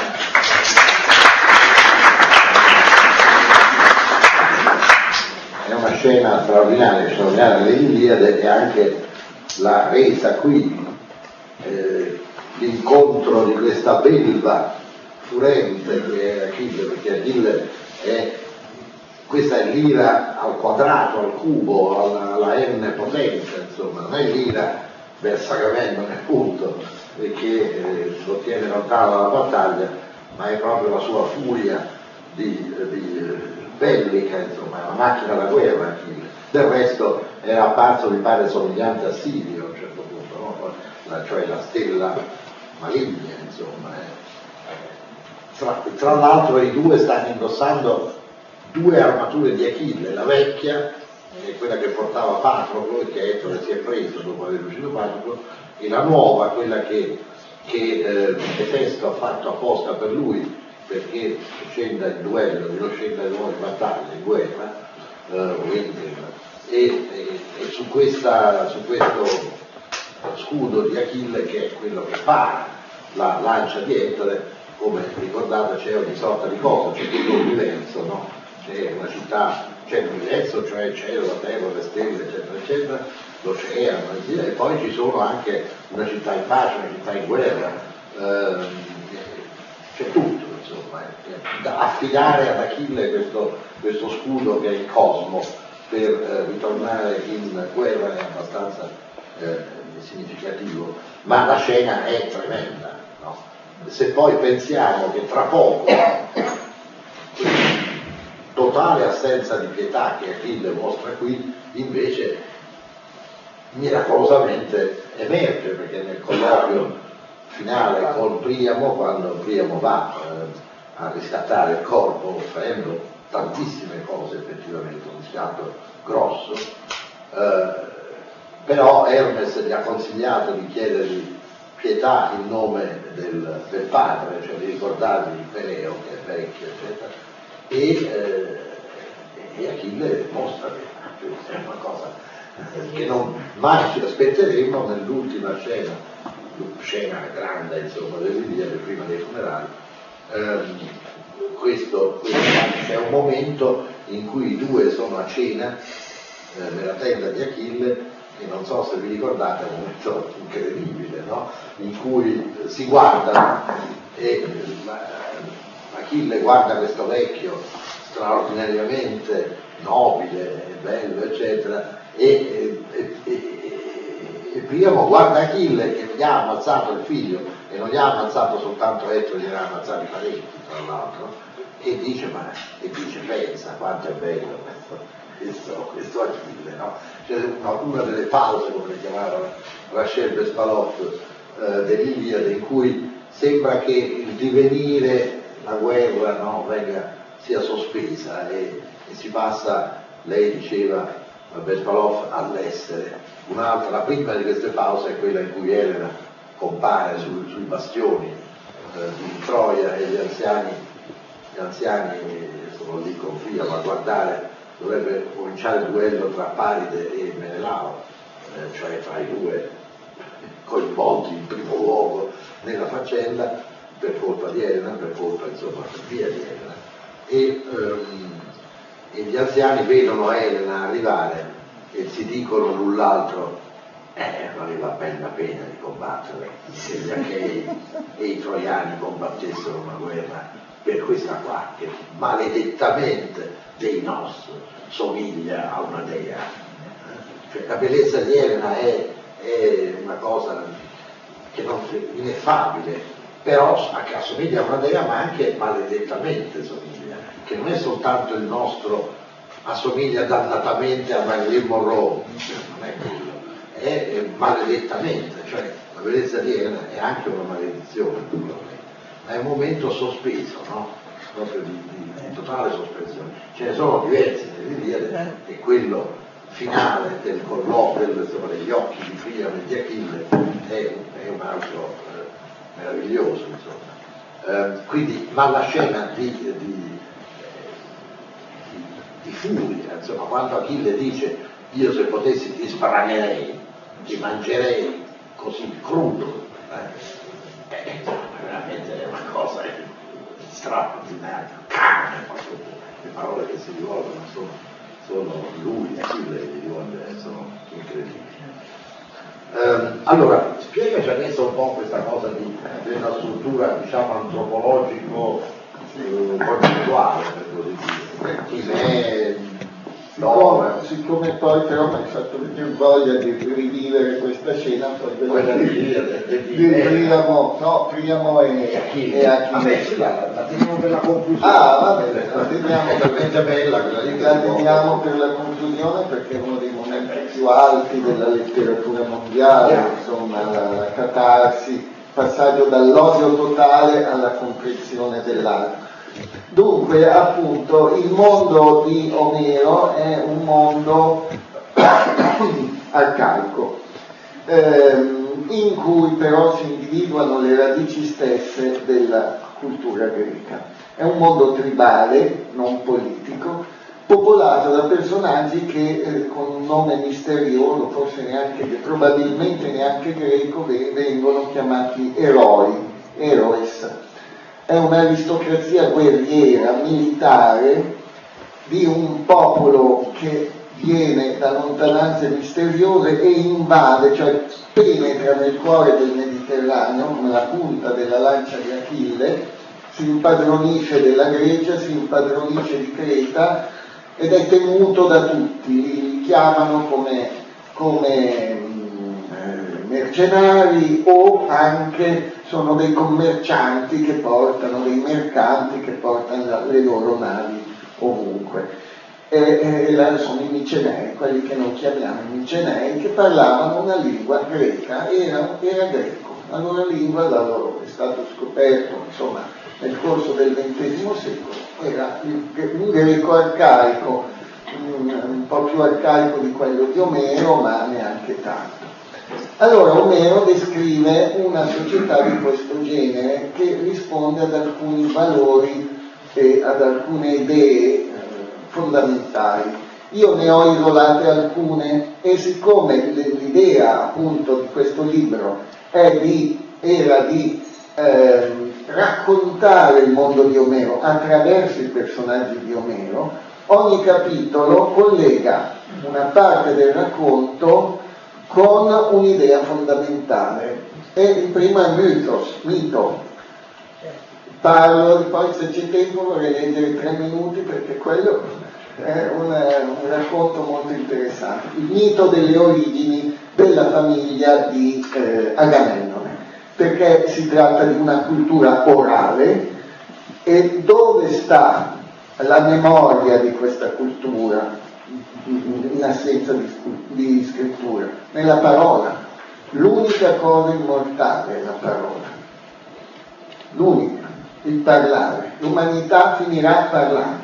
è una scena straordinaria, straordinaria dell'Iliade, e anche la resa qui, eh, l'incontro di questa belva furente che è Achille, perché Achille è, questa è l'ira al quadrato, al cubo, alla, alla n potenza, insomma, non è l'ira del sacramento nel punto, che eh, lo tiene lontano dalla battaglia, ma è proprio la sua furia di, di bellica, insomma, è una macchina da guerra Achille. Del resto era apparso, mi pare, somigliante a Sirio a un certo punto, no? la, cioè la stella maligna, insomma. Eh. Tra, tra l'altro i due stanno indossando due armature di Achille, la vecchia, che è quella che portava Patroclo e che Ettore si è preso dopo aver ucciso Patroclo, e la nuova, quella che, che eh, Efesto ha fatto apposta per lui, perché scenda in duello, che non scenda in nuove battaglie, in guerra, eh, e, e, e su, questa, su questo scudo di Achille, che è quello che para la lancia di Ettore, come ricordate c'è ogni sorta di cosa, c'è tutto l'universo, no? C'è una città, c'è l'universo, cioè il cielo, la terra, le stelle, eccetera, eccetera, l'oceano, e poi ci sono anche una città in pace, una città in guerra, ehm, c'è tutto, insomma, eh, da affidare ad Achille questo, questo scudo che è il cosmo per eh, ritornare in guerra è abbastanza eh, significativo, ma la scena è tremenda, no? Se poi pensiamo che tra poco totale assenza di pietà che Achille mostra qui, invece miracolosamente emerge, perché nel colloquio finale con Priamo, quando Priamo va eh, a riscattare il corpo, offrendo tantissime cose, effettivamente un riscatto grosso, eh, però Hermes gli ha consigliato di chiedergli pietà in nome del, del padre, cioè di ricordargli Peleo, che è vecchio, eccetera, e, eh, e Achille mostra che è una cosa che non mai ci aspetteremo nell'ultima scena, scena grande, insomma, dell'Iliade, prima dei funerali. Ehm, questo, questo c'è un momento in cui i due sono a cena eh, nella tenda di Achille, e non so se vi ricordate, è un momento incredibile, no? In cui si guardano e Achille guarda questo vecchio straordinariamente nobile, bello, eccetera, e, e, e, e Priamo guarda Achille che gli ha ammazzato il figlio, e non gli ha ammazzato soltanto Ettore, gli ha ammazzato i parenti, tra l'altro, e dice, ma e dice, pensa quanto è bello questo. Questo, questo Achille, no? C'è una, una delle pause, come le chiamava Rachel Bespalov, eh, dell'Iliade, in cui sembra che il divenire, la guerra, no, venga, sia sospesa e, e si passa, lei diceva, Bespalov, all'essere. Un'altra, la prima di queste pause è quella in cui Elena compare su, sui bastioni eh, di Troia, e gli anziani, gli anziani sono lì con Priamo a guardare. Dovrebbe cominciare il duello tra Paride e Menelao, eh, cioè tra i due coinvolti in primo luogo nella faccenda, per colpa di Elena, per colpa, insomma, per via di Elena. E, ehm, e gli anziani vedono Elena arrivare e si dicono l'un l'altro, eh, valeva ben la pena di combattere, che gli Achei e i Troiani combattessero una guerra per questa qua, che maledettamente dei nostri somiglia a una dea. Cioè, la bellezza di Elena è, è una cosa che non è ineffabile, però assomiglia a una dea, ma anche maledettamente somiglia, che non è soltanto il nostro assomiglia dannatamente a Marilyn Monroe, non è quello, è, è maledettamente, cioè la bellezza di Elena è anche una maledizione, ma è un momento sospeso, no? proprio di, di, di totale sospensione. Ce ne sono diversi nell'Iliade e quello finale del colloquio degli occhi di Priamo e di Achille è, è un altro eh, meraviglioso, insomma. Eh, quindi, ma la scena di, di, di, di furia, insomma, quando Achille dice io se potessi ti sbranerei, ti mangerei così crudo, eh, eh, veramente è una cosa straordinaria, carne, le parole che si rivolgono sono, sono lui, Achille, che si rivolge, sono incredibili. Um, allora, spiegaci adesso un po' questa cosa di, della struttura, diciamo, antropologico eh, concettuale, per così dire. Chi è, siccome, siccome poi però mi hai fatto venire voglia di rivivere questa scena, poi quella di, di, di, di, di Priamo, no, Priamo e Achille. Vabbè, sì, la, la teniamo per la conclusione. Ah, va bene, la teniamo per, per, bella, la teniamo per la conclusione perché è uno dei momenti più alti della letteratura mondiale, yeah. Insomma, la, la catarsi, passaggio dall'odio totale alla comprensione dell'altro. Dunque, appunto, il mondo di Omero è un mondo arcaico, ehm, in cui però si individuano le radici stesse della cultura greca. È un mondo tribale, non politico, popolato da personaggi che eh, con un nome misterioso, forse neanche, probabilmente neanche greco, vengono chiamati eroi, eroes. È un'aristocrazia guerriera, militare, di un popolo che viene da lontananze misteriose e invade, cioè penetra nel cuore del Mediterraneo, come la punta della lancia di Achille, si impadronisce della Grecia, si impadronisce di Creta ed è temuto da tutti, li chiamano come, come mercenari o anche sono dei commercianti che portano, dei mercanti che portano le loro navi ovunque. E, e là sono i Micenei, quelli che noi chiamiamo i Micenei, che parlavano una lingua greca, era, era greco, la loro lingua, la loro, è stato scoperto insomma nel corso del ventesimo secolo, era un greco arcaico, un, un po' più arcaico di quello di Omero, ma neanche tanto. Allora Omero descrive una società di questo genere che risponde ad alcuni valori e ad alcune idee eh, fondamentali. Io ne ho isolate alcune e siccome l'idea appunto di questo libro è di, era di eh, raccontare il mondo di Omero attraverso i personaggi di Omero, ogni capitolo collega una parte del racconto con un'idea fondamentale. E il primo è mythos, mito. Parlo, poi se c'è tempo vorrei leggere tre minuti perché quello è un, un racconto molto interessante. Il mito delle origini della famiglia di eh, Agamennone, perché si tratta di una cultura orale e dove sta la memoria di questa cultura in assenza di, di scrittura? Nella parola. L'unica cosa immortale è la parola, l'unica, il parlare. L'umanità finirà parlando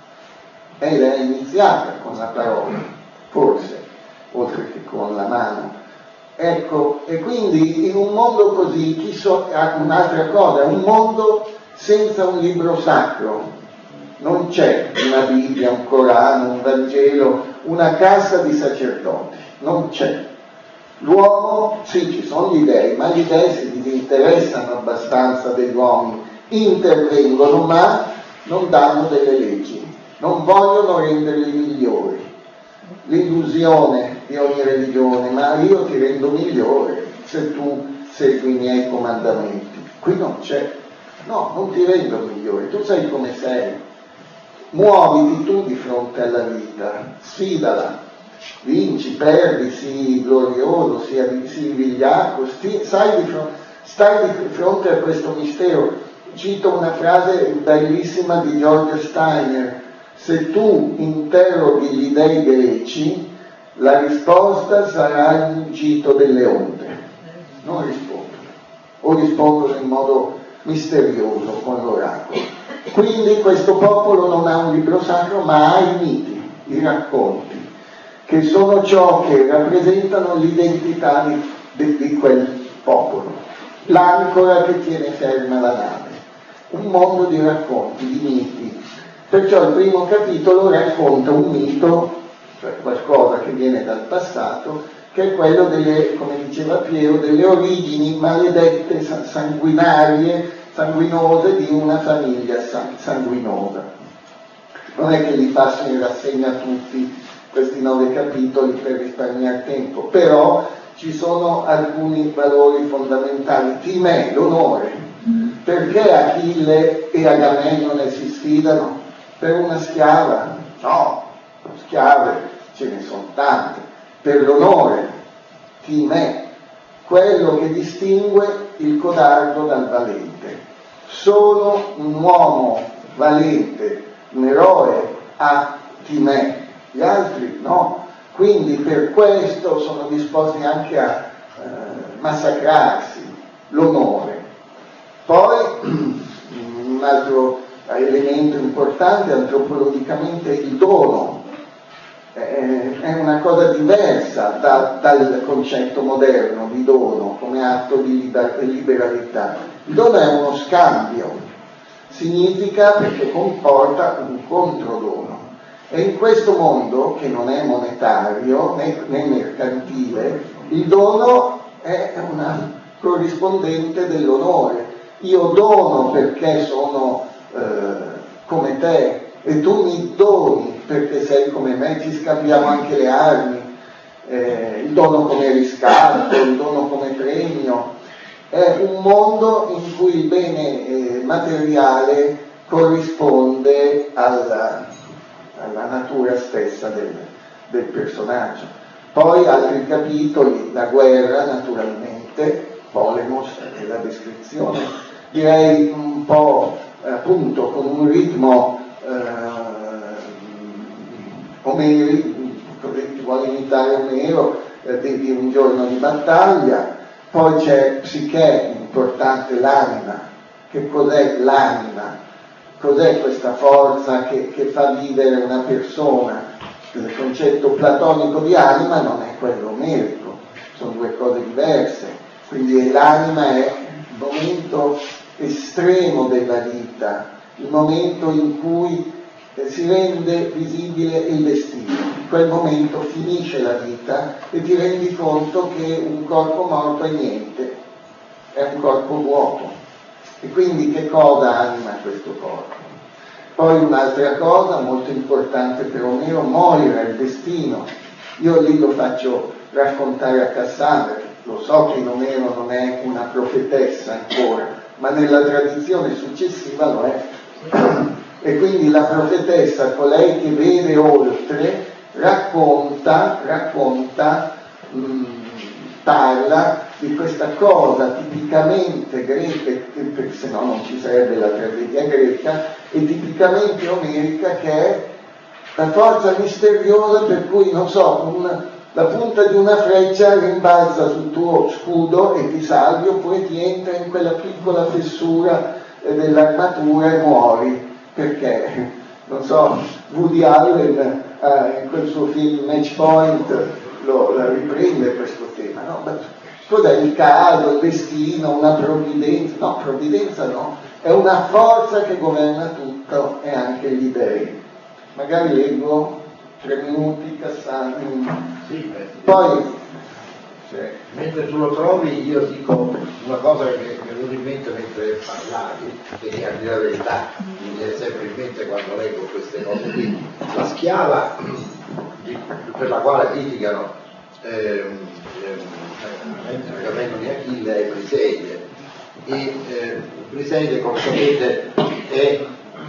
ed è iniziata con la parola, forse, oltre che con la mano. Ecco, e quindi in un mondo così, chi so, un'altra cosa, un mondo senza un libro sacro. Non c'è una Bibbia, un Corano, un Vangelo, una casta di sacerdoti, non c'è. L'uomo, sì, ci sono gli dei, ma gli dei si disinteressano abbastanza degli uomini, intervengono ma non danno delle leggi, non vogliono renderli migliori. L'illusione di ogni religione, ma io ti rendo migliore se tu segui i miei comandamenti. Qui non c'è, no, non ti rendo migliore, tu sai come sei. Muoviti tu di fronte alla vita, sfidala, vinci, perdi, sii glorioso, sii, sii vigliacco, sti, sai di fronte, stai di fronte a questo mistero. Cito una frase bellissima di George Steiner: se tu interroghi gli dei greci, la risposta sarà il mugito delle onde. Non rispondono, o rispondono in modo misterioso con l'oracolo. Quindi questo popolo non ha un libro sacro, ma ha i miti, i racconti, che sono ciò che rappresentano l'identità di, di, di quel popolo, l'ancora che tiene ferma la nave, un mondo di racconti, di miti. Perciò il primo capitolo racconta un mito, cioè qualcosa che viene dal passato, che è quello delle, come diceva Piero, delle origini maledette, sanguinarie, sanguinose di una famiglia sanguinosa. Non è che li passo in rassegna tutti questi nove capitoli per risparmiare tempo, però ci sono alcuni valori fondamentali. Timè, l'onore. Perché Achille e Agamennone si sfidano? Per una schiava? No, schiave ce ne sono tante. Per l'onore, Timè, quello che distingue il codardo dal valente. Solo un uomo valente, un eroe, ha Timè, gli altri no. Quindi per questo sono disposti anche a eh, massacrarsi, l'onore. Poi un altro elemento importante antropologicamente il dono. È una cosa diversa da, dal concetto moderno di dono come atto di liberalità. Il dono è uno scambio, significa perché comporta un controdono. E in questo mondo, che non è monetario né, né mercantile, il dono è una corrispondente dell'onore. Io dono perché sono eh, come te, e tu mi doni perché sei come me, ci scambiamo anche le armi, eh, il dono come riscatto, il dono come premio. È un mondo in cui il bene eh, materiale corrisponde alla, alla natura stessa del, del personaggio. Poi altri capitoli, la guerra naturalmente, Polemos e la descrizione, direi un po' appunto con un ritmo eh, Omeri, chi vuole imitare Omero, eh, di, di un giorno di battaglia. Poi c'è Psiche, importante, l'anima. Che cos'è l'anima? Cos'è questa forza che, che fa vivere una persona? Il concetto platonico di anima non è quello omerico, sono due cose diverse. Quindi l'anima è il momento estremo della vita, il momento in cui si rende visibile il destino. In quel momento finisce la vita e ti rendi conto che un corpo morto è niente, è un corpo vuoto. E quindi che cosa anima questo corpo? Poi un'altra cosa molto importante per Omero, Moira, il destino. Io lì lo faccio raccontare a Cassandra, lo so che in Omero non è una profetessa ancora, ma nella tradizione successiva lo è. E quindi la profetessa, colei che vede oltre, racconta, racconta, mh, parla di questa cosa tipicamente greca, se no non ci sarebbe la tragedia greca, e tipicamente omerica, che è la forza misteriosa per cui, non so, un, la punta di una freccia rimbalza sul tuo scudo e ti salvi, oppure ti entra in quella piccola fessura eh, dell'armatura e muori. Perché, non so, Woody Allen eh, in quel suo film Match Point lo, lo riprende questo tema, no? Ma cos'è il caso, il destino, una provvidenza? No, provvidenza no, è una forza che governa tutto e anche gli dei. Magari leggo tre minuti, Cassandra. Sì, poi cioè, mentre tu lo trovi io dico una cosa che mi è venuta in mente mentre parlavi, e a dire la verità mi viene sempre in mente quando leggo queste cose qui. La schiava di, per la quale litigano ehm, ehm, Agamennone e Achille è Briseide, e eh, Briseide, come sapete, è,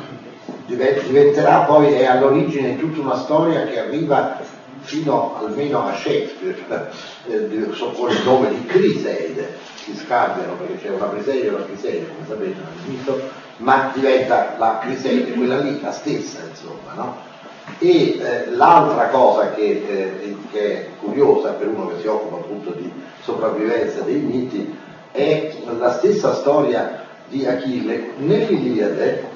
diventerà poi, è all'origine di tutta una storia che arriva fino almeno a Shakespeare, eh, sotto il nome di Criseide, si scambiano perché c'è una Briseide e una Criseide, come sapete, non visto, ma diventa la Criseide, quella lì, la stessa, insomma, no? E eh, l'altra cosa che, eh, che è curiosa per uno che si occupa appunto di sopravvivenza dei miti è la stessa storia di Achille. Nell'Iliade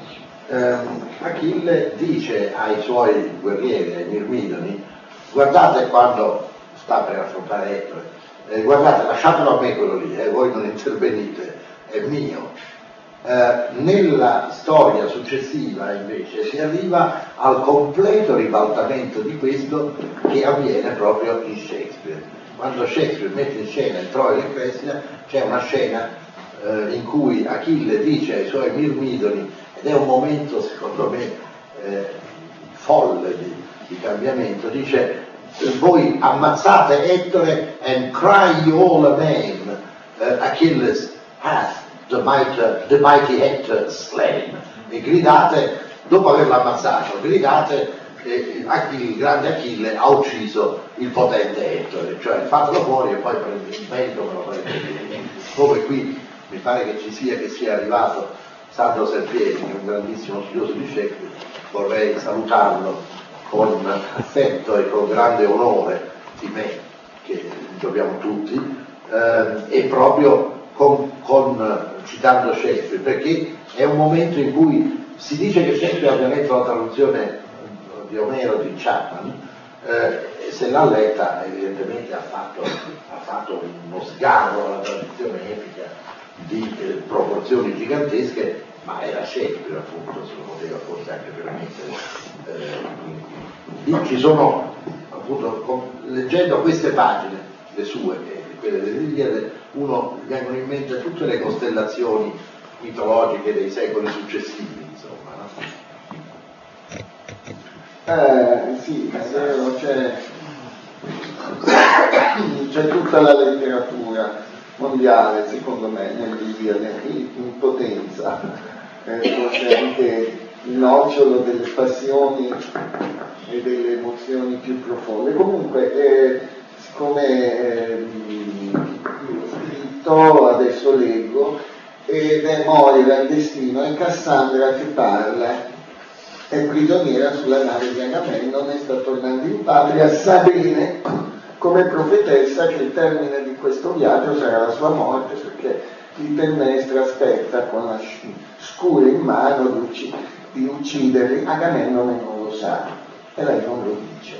ehm, Achille dice ai suoi guerrieri, ai Mirmidoni, guardate quando sta per affrontare Ettore, eh, guardate, lasciatelo a me quello lì, eh, voi non intervenite, è mio. Eh, nella storia successiva invece si arriva al completo ribaltamento di questo, che avviene proprio in Shakespeare. Quando Shakespeare mette in scena il Troia di Cressida, c'è una scena eh, in cui Achille dice ai suoi Mirmidoni, ed è un momento secondo me eh, folle di, di cambiamento, dice: voi ammazzate Ettore and cry you all amain, uh, Achilles hath the mighty, the mighty Hector slain, e gridate, dopo averlo ammazzato, gridate eh, Achille, il grande Achille ha ucciso il potente Ettore, cioè fatelo fuori e poi prende il vento, me lo prende. Come qui mi pare che ci sia, che sia arrivato Sandro Serpieri, che è un grandissimo studioso di Shakespeare, vorrei salutarlo con affetto e con grande onore di me, che giochiamo tutti, eh, e proprio con, con, citando Shakespeare, perché è un momento in cui si dice che Shakespeare abbia letto la traduzione di Omero di Chapman, eh, e se l'ha letta evidentemente ha fatto, ha fatto uno sgarro alla tradizione epica di eh, proporzioni gigantesche, ma era Shakespeare appunto, se lo poteva forse anche permettere. Eh, ci sono appunto, con, leggendo queste pagine, le sue e quelle delle Iliade, uno gli vengono in mente tutte le costellazioni mitologiche dei secoli successivi, insomma, no? Eh, sì, è vero, c'è, c'è tutta la letteratura mondiale, secondo me, nell'Iliade, in potenza, eh, forse anche il nocciolo delle passioni e delle emozioni più profonde. Comunque, eh, siccome eh, scritto, adesso leggo, ed è Moira il destino, è Cassandra che parla, è prigioniera sulla nave di Agamennone, sta tornando in patria, sa bene come profetessa che il termine di questo viaggio sarà la sua morte, perché Clitemnestra aspetta con la scure in mano di, ucc- di ucciderli. Agamennone non lo sa e lei non lo dice.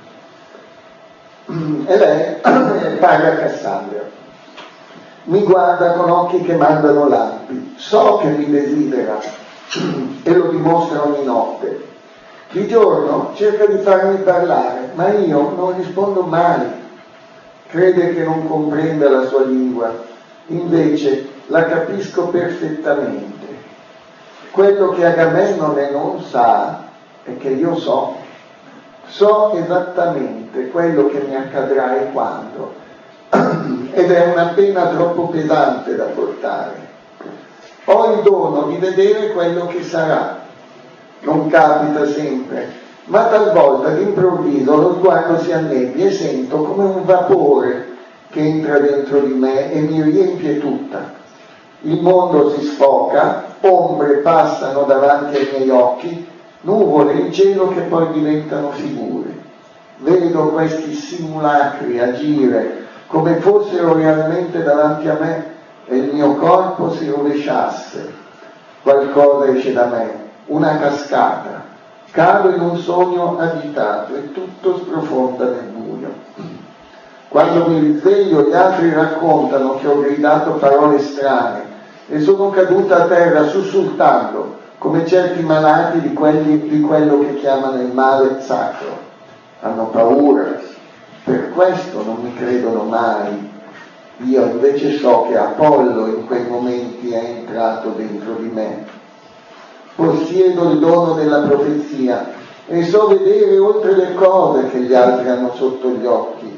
E lei parla a Cassandra: mi guarda con occhi che mandano lampi, so che mi desidera e lo dimostra ogni notte. Di giorno cerca di farmi parlare, ma io non rispondo mai. Crede che non comprenda la sua lingua, invece la capisco perfettamente. Quello che Agamennone non sa è che io so. So esattamente quello che mi accadrà e quando, ed è una pena troppo pesante da portare. Ho il dono di vedere quello che sarà. Non capita sempre, ma talvolta d'improvviso lo sguardo si annebbia e sento come un vapore che entra dentro di me e mi riempie tutta. Il mondo si sfoca, ombre passano davanti ai miei occhi, nuvole in cielo che poi diventano figure. Vedo questi simulacri agire come fossero realmente davanti a me e il mio corpo si rovesciasse. Qualcosa esce da me, una cascata, cado in un sogno agitato e tutto sprofonda nel buio. Quando mi risveglio gli altri raccontano che ho gridato parole strane e sono caduta a terra sussultando come certi malati di, quelli, di quello che chiamano il male sacro. Hanno paura, per questo non mi credono mai. Io invece so che Apollo in quei momenti è entrato dentro di me. Possiedo il dono della profezia e so vedere oltre le cose che gli altri hanno sotto gli occhi.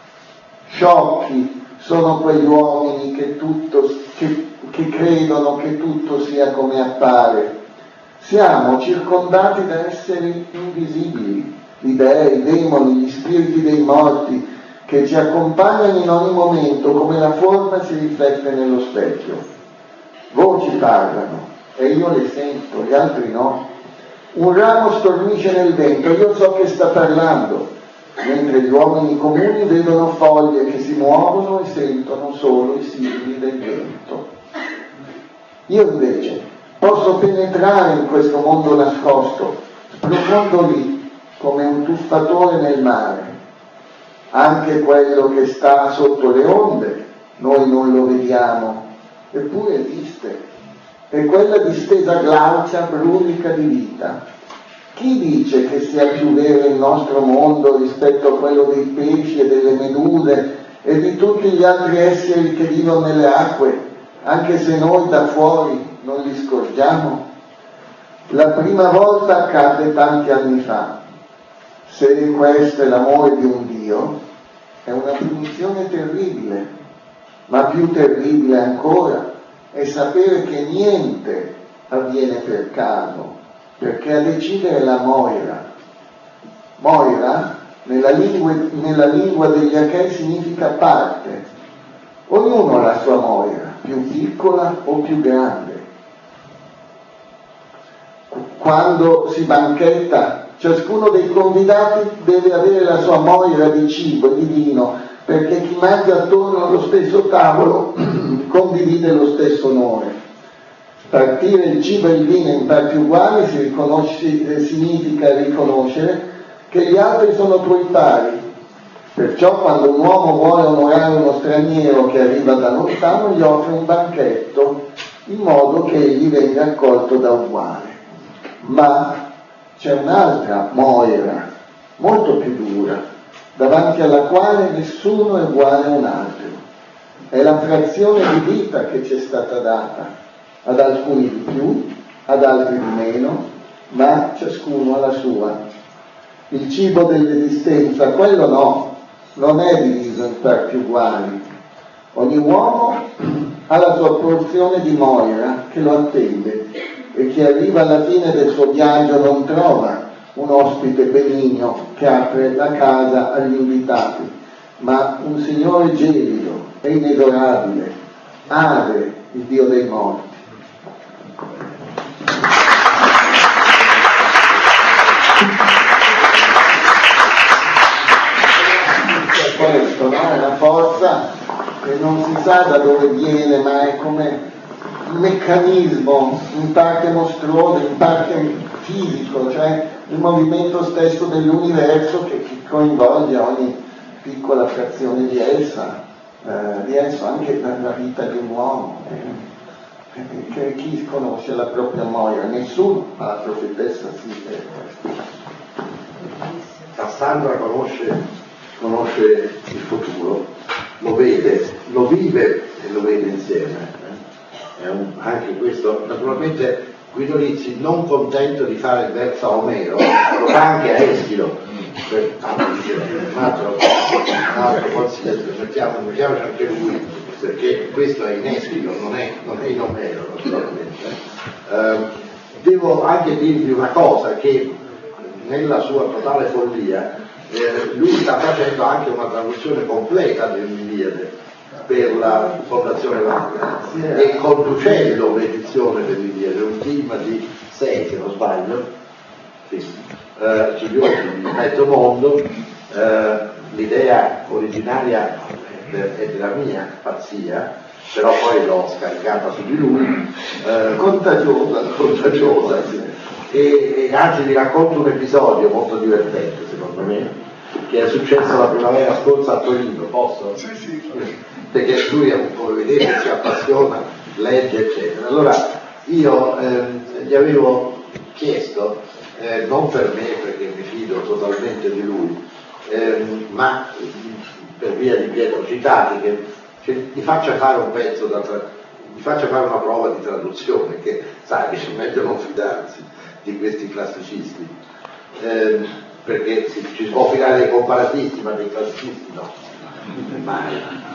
Sciocchi sono quegli uomini che, tutto, che, che credono che tutto sia come appare. Siamo circondati da esseri invisibili, gli dei, i demoni, gli spiriti dei morti, che ci accompagnano in ogni momento come la forma si riflette nello specchio. Voci parlano e io le sento, gli altri no. Un ramo stormisce nel vento, io so che sta parlando, mentre gli uomini comuni vedono foglie che si muovono e sentono solo i sigli del vento. Io invece Posso penetrare in questo mondo nascosto, profondo lì, come un tuffatore nel mare. Anche quello che sta sotto le onde, noi non lo vediamo, eppure esiste. E quella distesa glaucia brulica di vita. Chi dice che sia più vero il nostro mondo rispetto a quello dei pesci e delle meduse e di tutti gli altri esseri che vivono nelle acque, anche se noi da fuori non li scorgiamo? La prima volta accadde tanti anni fa. Se questo è l'amore di un Dio, è una punizione terribile, ma più terribile ancora è sapere che niente avviene per caso, perché a decidere è la Moira. Moira, nella lingua, nella lingua degli Achei, significa parte. Ognuno ha la sua Moira, più piccola o più grande. Quando si banchetta, ciascuno dei convidati deve avere la sua moira di cibo e di vino, perché chi mangia attorno allo stesso tavolo condivide lo stesso onore. Partire il cibo e il vino in parti uguali si riconosce, significa riconoscere che gli altri sono tuoi pari. Perciò quando un uomo vuole onorare uno straniero che arriva da lontano, gli offre un banchetto in modo che egli venga accolto da uguale. Ma c'è un'altra Moira, molto più dura, davanti alla quale nessuno è uguale a un altro. È la frazione di vita che ci è stata data, ad alcuni di più, ad altri di meno, ma ciascuno ha la sua. Il cibo dell'esistenza, quello no, non è diviso in parti uguali. Ogni uomo ha la sua porzione di Moira che lo attende, e chi arriva alla fine del suo viaggio non trova un ospite benigno che apre la casa agli invitati, ma un Signore gelido e inesorabile, Ave, il Dio dei morti. Questo, no? È una forza che non si sa da dove viene, ma è come un meccanismo in parte mostruoso, in parte fisico, cioè il movimento stesso dell'universo che coinvolge ogni piccola frazione di essa, eh, di esso, anche la, la vita di un uomo. Eh, che chi conosce la propria Moira? Nessuno, ma la profetessa sì. Cassandra conosce, conosce il futuro, lo vede, lo vive e lo vede insieme. È un, anche questo, naturalmente Guido Rizzi, non contento di fare il verso a Omero, lo fa anche a Eschilo, per un altro, un altro consiglio, mettiamo, mettiamoci anche lui, perché questo è in Eschilo, non è, non è in Omero, naturalmente. Eh, devo anche dirvi una cosa, che nella sua totale follia eh, lui sta facendo anche una traduzione completa dell'Iliade per la Fondazione Wagner e conducendo l'edizione dell'Iliade, un team di sei se non sbaglio, sì, eh, studiosi di mezzo mondo. Eh, l'idea originaria è della mia pazzia, però poi l'ho scaricata su di lui, eh, contagiosa, contagiosa sì. e, e anzi vi racconto un episodio molto divertente secondo me, che è successo la primavera scorsa a Torino. Posso? Sì, sì. Perché lui, come vedete, si appassiona, legge, eccetera. Allora io ehm, gli avevo chiesto, eh, non per me, perché mi fido totalmente di lui, ehm, ma per via di Pietro Citati, che cioè, gli faccia fare un pezzo, da tra... gli faccia fare una prova di traduzione, che sai che c'è meglio non fidarsi di questi classicisti, ehm, perché si, ci si può fidare dei comparatisti, ma dei classicisti no. Mai.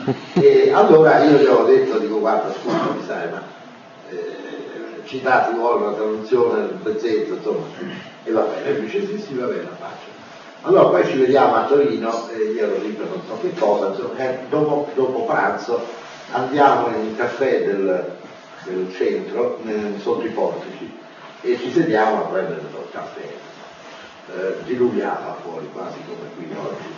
E allora io gli ho detto, dico guarda scusa, mi sai, ma eh, Citati vuole una traduzione del pezzetto, insomma, e va bene, e dice sì sì va bene, la faccio. Allora poi ci vediamo a Torino, e io ero lì per non so che cosa, insomma, e dopo, dopo pranzo andiamo in un caffè del, del centro, eh, sotto i portici, e ci sediamo a prendere il caffè, eh, diluviava fuori quasi come qui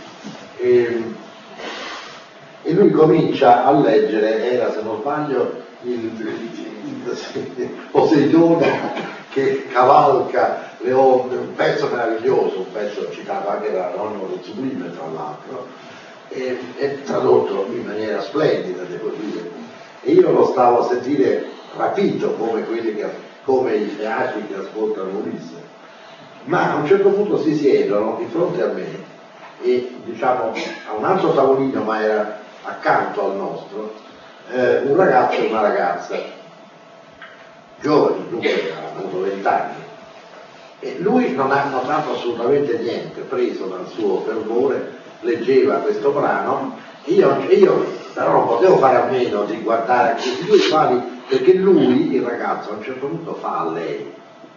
oggi. E, E lui comincia a leggere, era se non sbaglio il, il Poseidone che cavalca le onde, un pezzo meraviglioso, un pezzo citato anche da Ronno Sublime tra l'altro, e, e tradotto in maniera splendida, devo dire. E io lo stavo a sentire rapito come quelli che, come i feaci che ascoltano Ulisse. Ma a un certo punto si siedono di fronte a me e diciamo a un altro tavolino, ma era accanto al nostro, eh, un ragazzo e una ragazza, giovani, lui aveva avuto vent'anni, e lui non ha notato assolutamente niente, preso dal suo fervore, leggeva questo brano, e io, io però non potevo fare a meno di guardare questi due quali, perché lui, il ragazzo, a un certo punto fa a lei: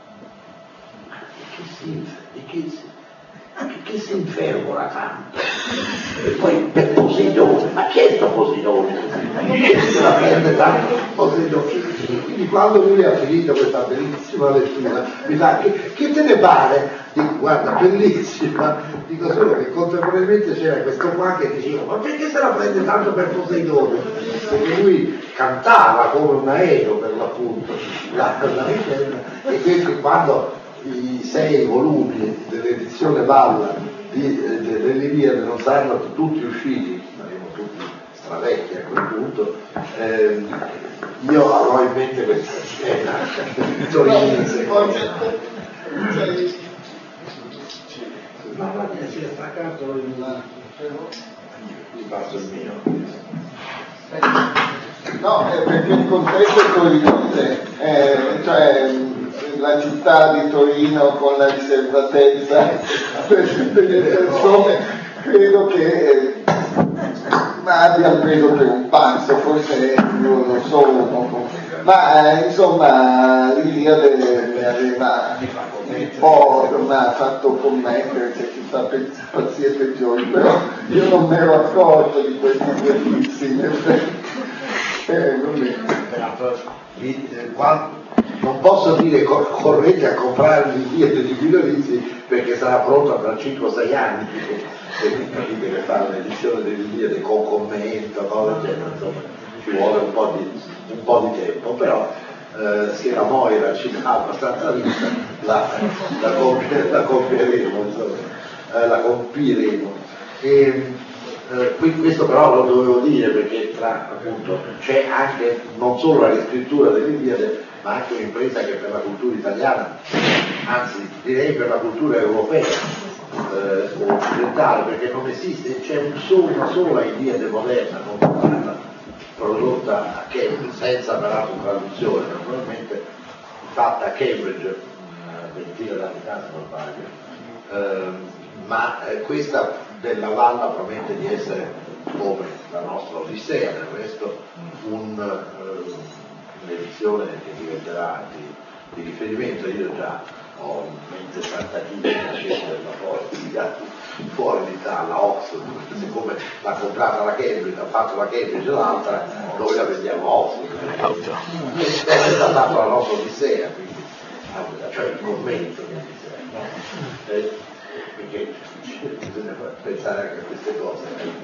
che si, che si, anche che si infervora tanto, e poi per Poseidone, ma chi è sto Poseidone? Che se la prende tanto Poseidone? Quindi quando lui ha finito questa bellissima lettura mi fa: che, che te ne pare? Dico: guarda, bellissima. Dico solo che contemporaneamente c'era questo qua che diceva: ma perché se la prende tanto per Poseidone? Perché lui cantava come un aereo, per l'appunto, la, la vicenda, e quindi quando i sei volumi dell'edizione Valla di, eh, dell'Iliade non saranno tutti usciti, saremo tutti stravecchi a quel punto, eh, io avrò in mente questa scena torinese. Ma guarda, si è staccato il... mi passo il mio. No, è perché il contesto è torinese, eh, cioè la città di Torino con la riservatezza delle persone, credo che abbia preso per un pazzo, forse io lo so, ma eh, insomma l'Iliade mi aveva un po' mi ha fatto commettere che ci fa pazzie peggiori, però io non mi ero accorto di questi due vizi, in effetti. Eh, non non posso dire cor- correte a comprare l'Iliade di Guido Rizzi perché sarà pronta tra cinque o sei anni, e quindi capite che fare un'edizione dell'Iliade con commento, cose del genere, insomma ci vuole un po' di, un po' di tempo, però eh, se la Moira ci dà abbastanza vita la, la, compie, la compieremo, insomma, eh, la compiremo. E, Eh, questo però lo dovevo dire perché tra, appunto, c'è anche non solo la riscrittura dell'Iliade, ma anche un'impresa che per la cultura italiana, anzi direi per la cultura europea eh, o occidentale, perché non esiste, c'è un solo, una sola Iliade moderna compilata, prodotta a Cambridge, senza peraltro traduzione, naturalmente fatta a Cambridge una ventina d'anni fa, se non sbaglio, eh, ma eh, questa della Valla promette di essere, come la nostra Odissea, del resto, un, uh, un'edizione che diventerà di, di riferimento. Io già ho in mente trattative di scelta fuori, fuori d'Italia, la Oxford, siccome l'ha comprata la Cambridge, ha fatto la Cambridge e l'altra, noi la vendiamo a Oxford. È stata la nostra Odissea, quindi, cioè il commento di Odissea. No? Eh, perché bisogna pensare anche a queste cose,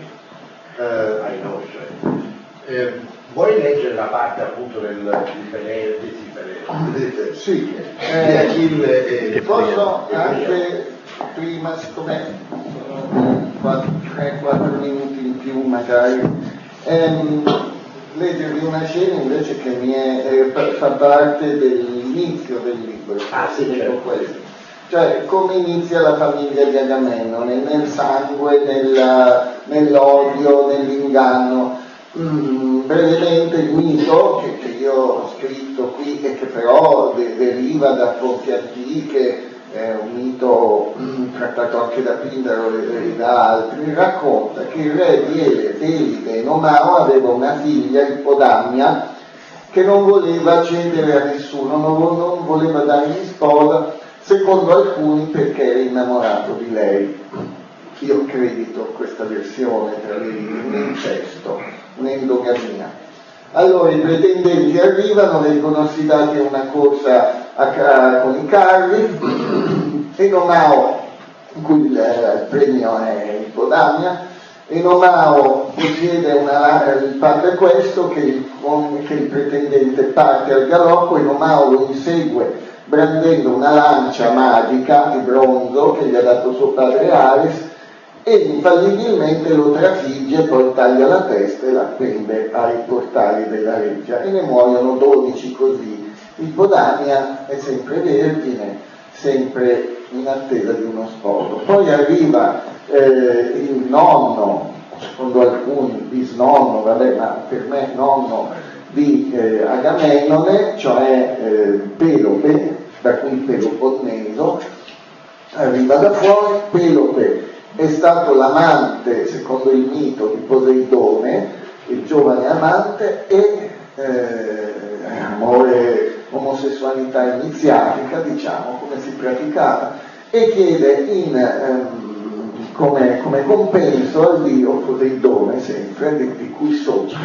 eh, ai noi, cioè. Eh, vuoi leggere la parte appunto del di Peleo, di Peleo? Sì, eh, di Achille e posso anche prima, siccome sono tre quattro minuti in più magari, ehm, leggervi una scena invece che mi è, eh, fa parte dell'inizio del libro. Ah sì, certo. Questo. Cioè, come inizia la famiglia di Agamennone, nel sangue, nel, nell'odio, nell'inganno. Mm, brevemente il mito, che, che io ho scritto qui e che però de- deriva da fonti antiche, è un mito mm, trattato anche da Pindaro e, e da altri, racconta che il re di Ele, Elide, Nomao, aveva una figlia, Ippodamia, che non voleva cedere a nessuno, non, non voleva dargli sposa, secondo alcuni perché era innamorato di lei. Io credito questa versione tra le linee, un incesto, un'endogamia. Allora i pretendenti arrivano, vengono sfidati a una corsa a, a, con i carri e Nomao, in cui il, il premio è Ippodamia, Enomao possiede una, il padre è questo, che il, che il pretendente parte al galoppo. Enomao lo insegue brandendo una lancia magica di bronzo che gli ha dato suo padre Ares, e infallibilmente lo trafigge, poi taglia la testa e la appende ai portali della reggia, e ne muoiono dodici così. Ippodamia è sempre vergine, sempre in attesa di uno sposo. Poi arriva eh, il nonno, secondo alcuni bisnonno, vabbè, ma per me nonno di eh, Agamennone, cioè eh, Pelope, da cui Peloponneso, arriva da fuori. Pelope è stato l'amante, secondo il mito, di Poseidone, il giovane amante, e eh, amore, omosessualità iniziatica, diciamo, come si praticava, e chiede in, ehm, come, come compenso al dio Poseidone, sempre, di, di cui sopra,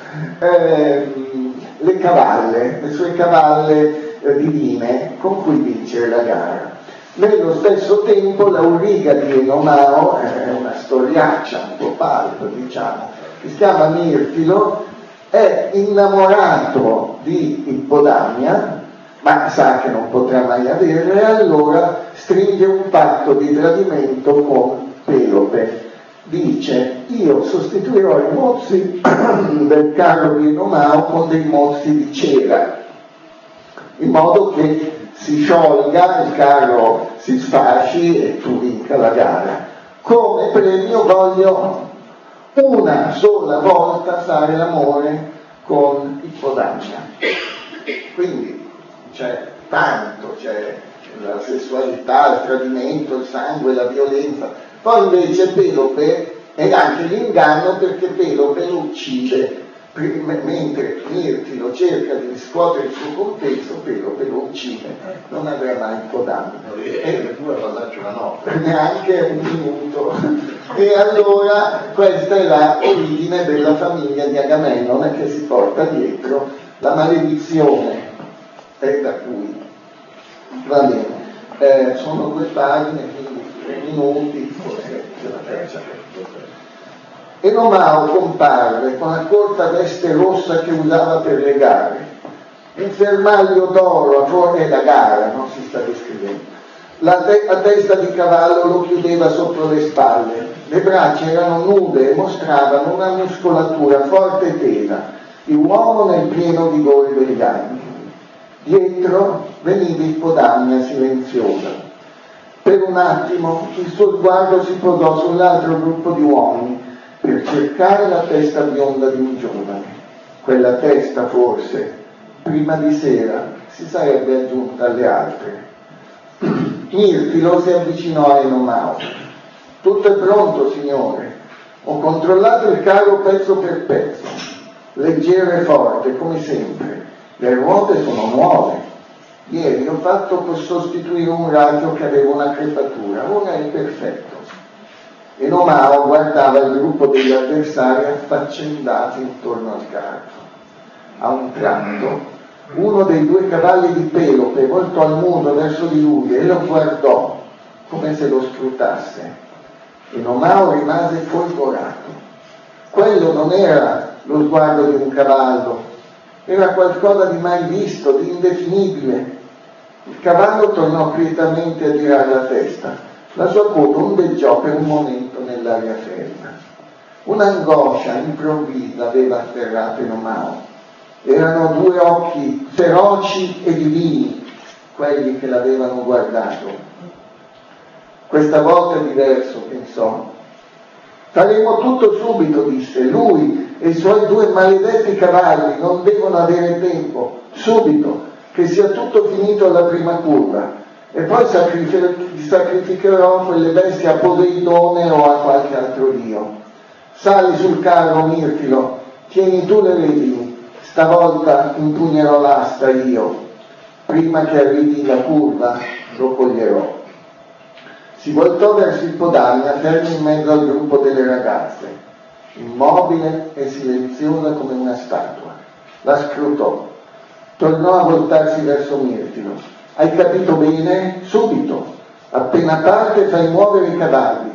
ehm, le cavalle, le sue cavalle eh, divine, con cui vincere la gara. Nello stesso tempo l'Auriga di Enomao è una storiaccia, un po' pulp, diciamo, che si chiama Mirtilo, è innamorato di Ippodamia, ma sa che non potrà mai averla, e allora stringe un patto di tradimento con Pelope. Dice: io sostituirò i mozzi del carro di Enomao con dei mozzi di cera, in modo che si sciolga, il carro si sfasci e tu vinca la gara. Come premio voglio una sola volta fare l'amore con Ippodamia. Quindi c'è tanto, c'è la sessualità, il tradimento, il sangue, la violenza. Poi invece Pelope è anche l'inganno, perché Pelope lo uccide. Mentre Mirtilo cerca di riscuotere il suo compenso, Pelope lo uccide, non avrà mai Ippodamia. E due a passarci una notte. Neanche un minuto. E allora questa è la origine della famiglia di Agamennone, che si porta dietro la maledizione, e da cui va bene. Eh, sono due pagine, quindi tre minuti, forse ce la faccia. Enomao comparve con la corta veste rossa che usava per le gare, un fermaglio d'oro a forma da gara, non si sta descrivendo. La, te- la testa di cavallo lo chiudeva sotto le spalle, le braccia erano nude e mostravano una muscolatura forte e tesa, di uomo nel pieno vigore degli anni. Dietro veniva Ippodamia silenziosa. Per un attimo il suo sguardo si posò sull'altro gruppo di uomini, per cercare la testa bionda di un giovane. Quella testa, forse, prima di sera, si sarebbe aggiunta alle altre. Mirtilo si avvicinò a Enomao. Tutto è pronto, signore. Ho controllato il carro pezzo per pezzo, leggero e forte, come sempre. Le ruote sono nuove. Ieri ho fatto per sostituire un raggio che aveva una crepatura, ora è perfetto. Enomao guardava il gruppo degli avversari affaccendati intorno al carro. A un tratto, uno dei due cavalli di Pelope voltò il muso verso di lui e lo guardò come se lo scrutasse. Enomao rimase folgorato. Quello non era lo sguardo di un cavallo, era qualcosa di mai visto, di indefinibile. Il cavallo tornò quietamente a girare la testa. La sua coda ondeggiò per un momento nell'aria ferma. Un'angoscia improvvisa aveva afferrato Enomao. Erano due occhi feroci e divini quelli che l'avevano guardato. Questa volta è diverso, pensò. Faremo tutto subito, disse. Lui e i suoi due maledetti cavalli non devono avere tempo. Subito, che sia tutto finito alla prima curva. E poi sacrificherò quelle bestie a Poseidone o a qualche altro dio. Sali sul carro, Mirtilo, tieni tu le redini, stavolta impugnerò l'asta io, prima che arrivi la curva lo coglierò. Si voltò verso Ippodamia, fermo in mezzo al gruppo delle ragazze, immobile e silenziosa come una statua. La scrutò, tornò a voltarsi verso Mirtilo. Hai capito bene? Subito. Appena parte fai muovere i cavalli,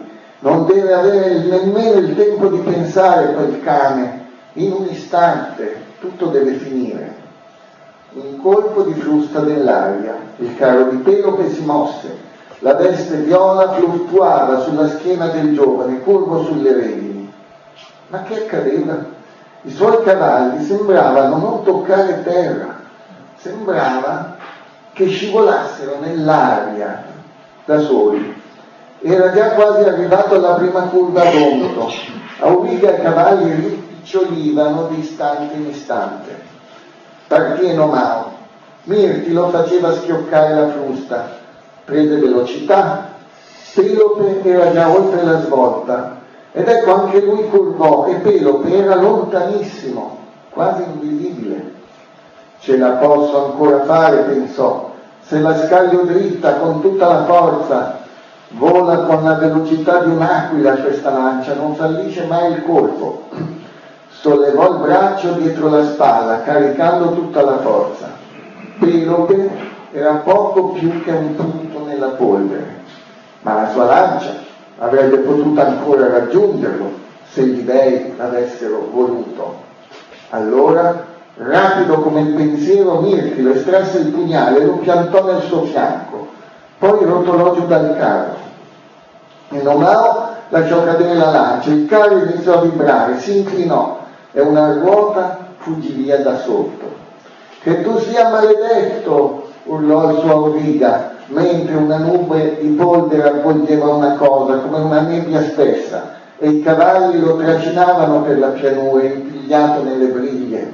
Non deve avere nemmeno il tempo di pensare quel cane, in un istante tutto deve finire. Un colpo di frusta dell'aria, il carro di Pelope si mosse, la veste viola fluttuava sulla schiena del giovane, curvo sulle redini. Ma che accadeva? I suoi cavalli sembravano non toccare terra, sembrava che scivolassero nell'aria da soli. Era già quasi arrivato alla prima curva a gomito, a udì che i cavalli rimpicciolivano di istante in istante. Partì Enomao, Mirti lo faceva schioccare la frusta, prese velocità, Pelope era già oltre la svolta, ed ecco anche lui curvò e Pelope era lontanissimo, quasi invisibile. Ce la posso ancora fare, pensò, se la scaglio dritta con tutta la forza. Vola con la velocità di un'aquila questa lancia, non fallisce mai il colpo. Sollevò il braccio dietro la spalla, caricando tutta la forza. Pelope era poco più che un punto nella polvere, ma la sua lancia avrebbe potuto ancora raggiungerlo se gli dei l'avessero voluto. Allora, rapido come il pensiero, Mirtilo estrasse il pugnale e lo piantò nel suo fianco, poi rotolò giù dal carro. Enomao lasciò cadere la lancia, il carro iniziò a vibrare, si inclinò e una ruota fuggì via da sotto. Che tu sia maledetto, urlò il suo auriga, mentre una nube di polvere avvolgeva una cosa come una nebbia spessa e i cavalli lo trascinavano per la pianura impigliato nelle briglie.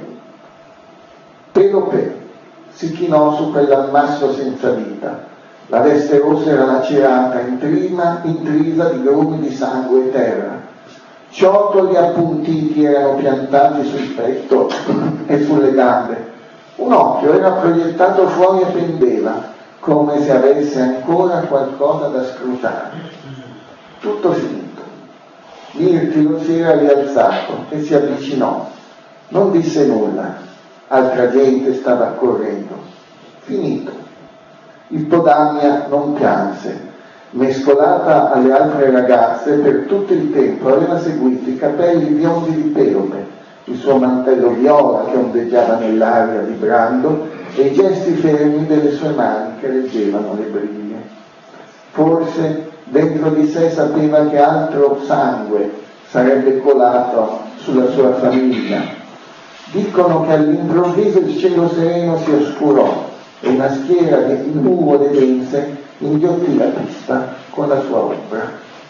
Pelope si chinò su quell'ammasso senza vita. La veste rossa era lacerata, intrima, intrisa di grumi di sangue e terra. Ciottoli appuntiti erano piantati sul petto e sulle gambe. Un occhio era proiettato fuori e pendeva, come se avesse ancora qualcosa da scrutare. Tutto finito. Mirtilo si era rialzato e si avvicinò. Non disse nulla. Altra gente stava correndo. Finito. Ippodamia non pianse. Mescolata alle altre ragazze, per tutto il tempo aveva seguito i capelli biondi di Pelope, il suo mantello viola che ondeggiava nell'aria vibrando e i gesti fermi delle sue mani che reggevano le briglie. Forse dentro di sé sapeva che altro sangue sarebbe colato sulla sua famiglia. Dicono che all'improvviso il cielo sereno si oscurò e una schiera di nuvole dense inghiottì la pista con la sua ombra.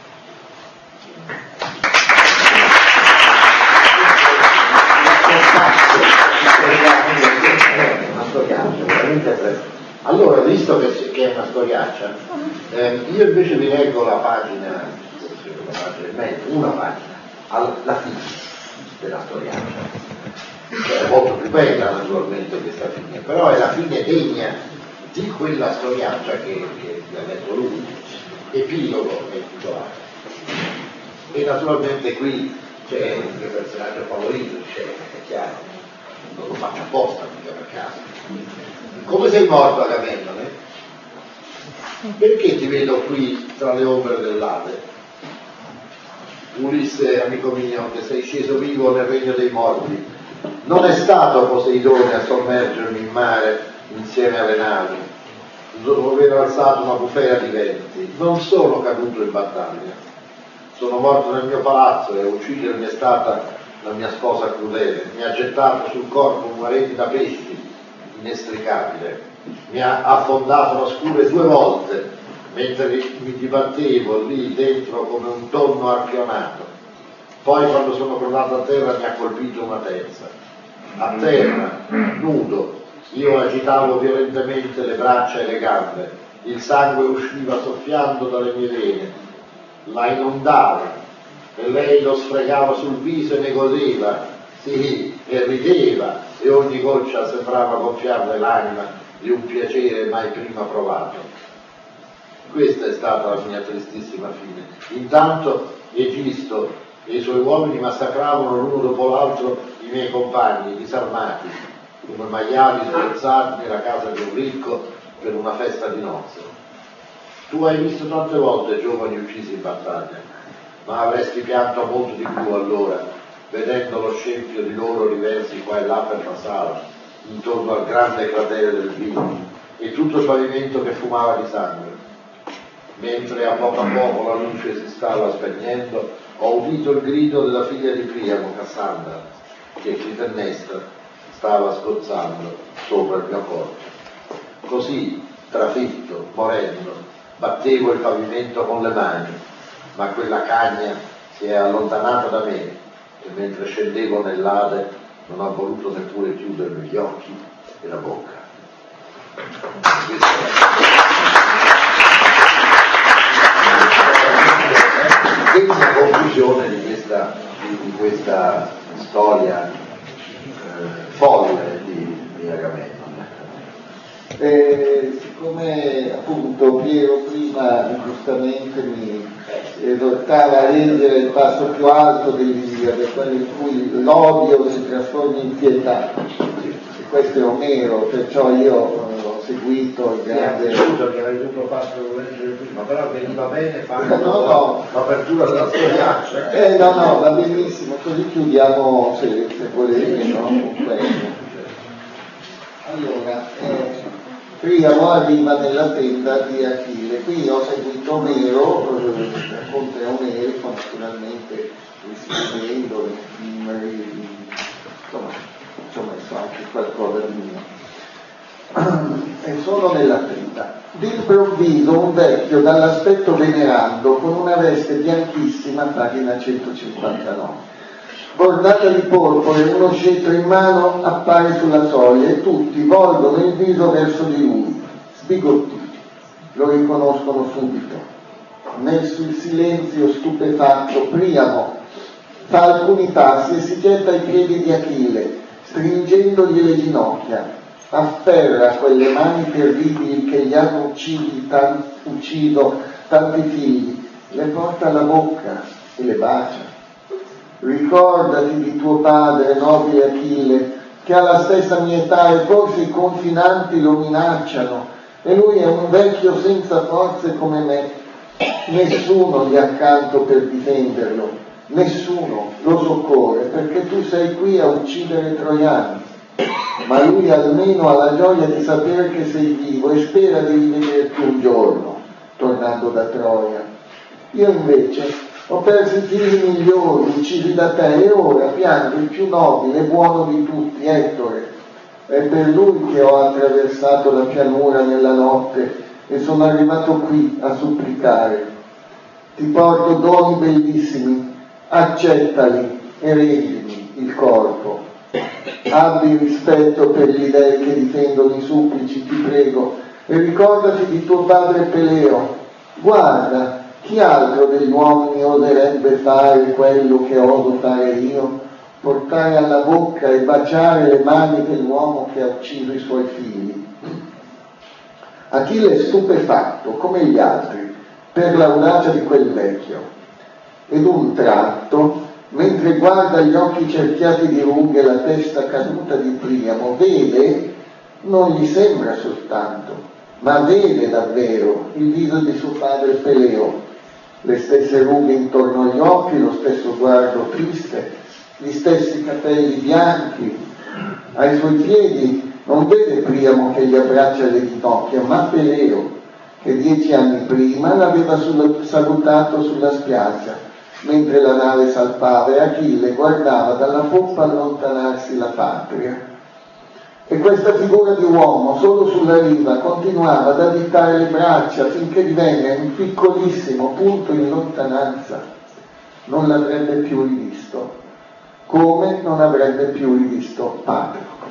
Una storiaccia, veramente. Allora, visto che, che è una storiaccia, eh, io invece vi leggo la pagina, la pagina e mezzo, una pagina, alla fine della storiaccia. È molto più bella naturalmente questa fine, però è la fine degna di quella storiaccia che, che ha detto lui, epilogo è intitolato. E naturalmente qui c'è il mio personaggio favorito, c'è, è chiaro, non lo faccio apposta, mica per caso. Come sei morto, Agamennone? Perché ti vedo qui tra le ombre dell'Ade? Ulisse, amico mio, che sei sceso vivo nel regno dei morti. Non è stato Poseidone a sommergermi in mare insieme alle navi, dopo aver alzato una bufera di venti. Non sono caduto in battaglia, sono morto nel mio palazzo e a uccidermi è stata la mia sposa crudele. Mi ha gettato sul corpo una rete da pesci inestricabile, mi ha affondato la scure due volte mentre mi dibattevo lì dentro come un tonno arpionato. Poi quando sono crollato a terra mi ha colpito una terza. A terra, nudo, io agitavo violentemente le braccia e le gambe, il sangue usciva soffiando dalle mie vene, la inondava e lei lo sfregava sul viso e ne godeva, sì, e rideva, e ogni goccia sembrava gonfiarle l'anima di un piacere mai prima provato. Questa è stata la mia tristissima fine. Intanto Egisto e i suoi uomini massacravano l'uno dopo l'altro i miei compagni disarmati, come maiali spezzati nella casa di un ricco per una festa di nozze. Tu hai visto tante volte giovani uccisi in battaglia, ma avresti pianto molto di più allora, vedendo lo scempio di loro riversi qua e là per la sala, intorno al grande cratere del vino, e tutto il pavimento che fumava di sangue. Mentre a poco a poco la luce si stava spegnendo, ho udito il grido della figlia di Priamo, Cassandra, che Clitennestra stava sgozzando sopra il mio corpo. Così, trafitto, morendo, battevo il pavimento con le mani, ma quella cagna si è allontanata da me e mentre scendevo nell'Ade non ho voluto neppure chiudermi gli occhi e la bocca. Questa è la conclusione di questa, di, di questa storia eh, folle di, di Agamennone. Eh, siccome appunto Piero prima giustamente mi esortava a leggere il passo più alto dell'Iliade, quello in cui l'odio si trasforma in pietà, e questo è Omero, perciò io eh, ho seguito il grande... Sì, che avrei dovuto farlo leggere prima, però veniva bene fare no, no. l'apertura della storiaccia. Eh no, no, va benissimo, così chiudiamo se, se volete, no? Con questo. Allora, eh, Priamo arriva nella tenda di Achille. Qui ho seguito Omero, eh, racconti omerico, naturalmente riscrivendo, insomma, ci ho messo anche qualcosa di mio. E sono nella tenda. D'improvviso un vecchio dall'aspetto venerando, con una veste bianchissima, pagina centocinquantanove. Bordata di porpora e uno scettro in mano, appare sulla soglia e tutti volgono il viso verso di lui, sbigottiti. Lo riconoscono subito. Nel silenzio stupefatto, Priamo fa alcuni passi e si getta ai piedi di Achille, stringendogli le ginocchia. Afferra quelle mani terribili che gli hanno uccisi, tan- ucciso tanti figli, le porta alla bocca e le bacia. Ricordati di tuo padre, nobile Achille, che ha la stessa mia età e forse i confinanti lo minacciano, e lui è un vecchio senza forze come me. Nessuno gli è accanto per difenderlo, nessuno lo soccorre, perché tu sei qui a uccidere i troiani. Ma lui almeno ha la gioia di sapere che sei vivo e spera di rivederti un giorno, tornando da Troia. Io invece ho perso i figli migliori, uccisi da te, e ora piango il più nobile e buono di tutti, Ettore. È per lui che ho attraversato la pianura nella notte e sono arrivato qui a supplicare. Ti porto doni bellissimi, accettali e reggimi il corpo. Abbi rispetto per gli dei che difendono i supplici, ti prego, e ricordati di tuo padre Peleo. Guarda, chi altro degli uomini oserebbe fare quello che oso fare io? Portare alla bocca e baciare le mani dell'uomo che ha ucciso i suoi figli. Achille è stupefatto, come gli altri, per l'audacia di quel vecchio. Ed un tratto, mentre guarda gli occhi cerchiati di rughe e la testa caduta di Priamo, vede, non gli sembra soltanto, ma vede davvero il viso di suo padre Peleo, le stesse rughe intorno agli occhi, lo stesso sguardo triste, gli stessi capelli bianchi. Ai suoi piedi non vede Priamo che gli abbraccia le ginocchia, ma Peleo, che dieci anni prima l'aveva salutato sulla spiaggia, mentre la nave salpava e Achille guardava dalla poppa allontanarsi la patria. E questa figura di uomo, solo sulla riva, continuava ad agitare le braccia finché divenne un piccolissimo punto in lontananza. Non l'avrebbe più rivisto, come non avrebbe più rivisto Patroclo.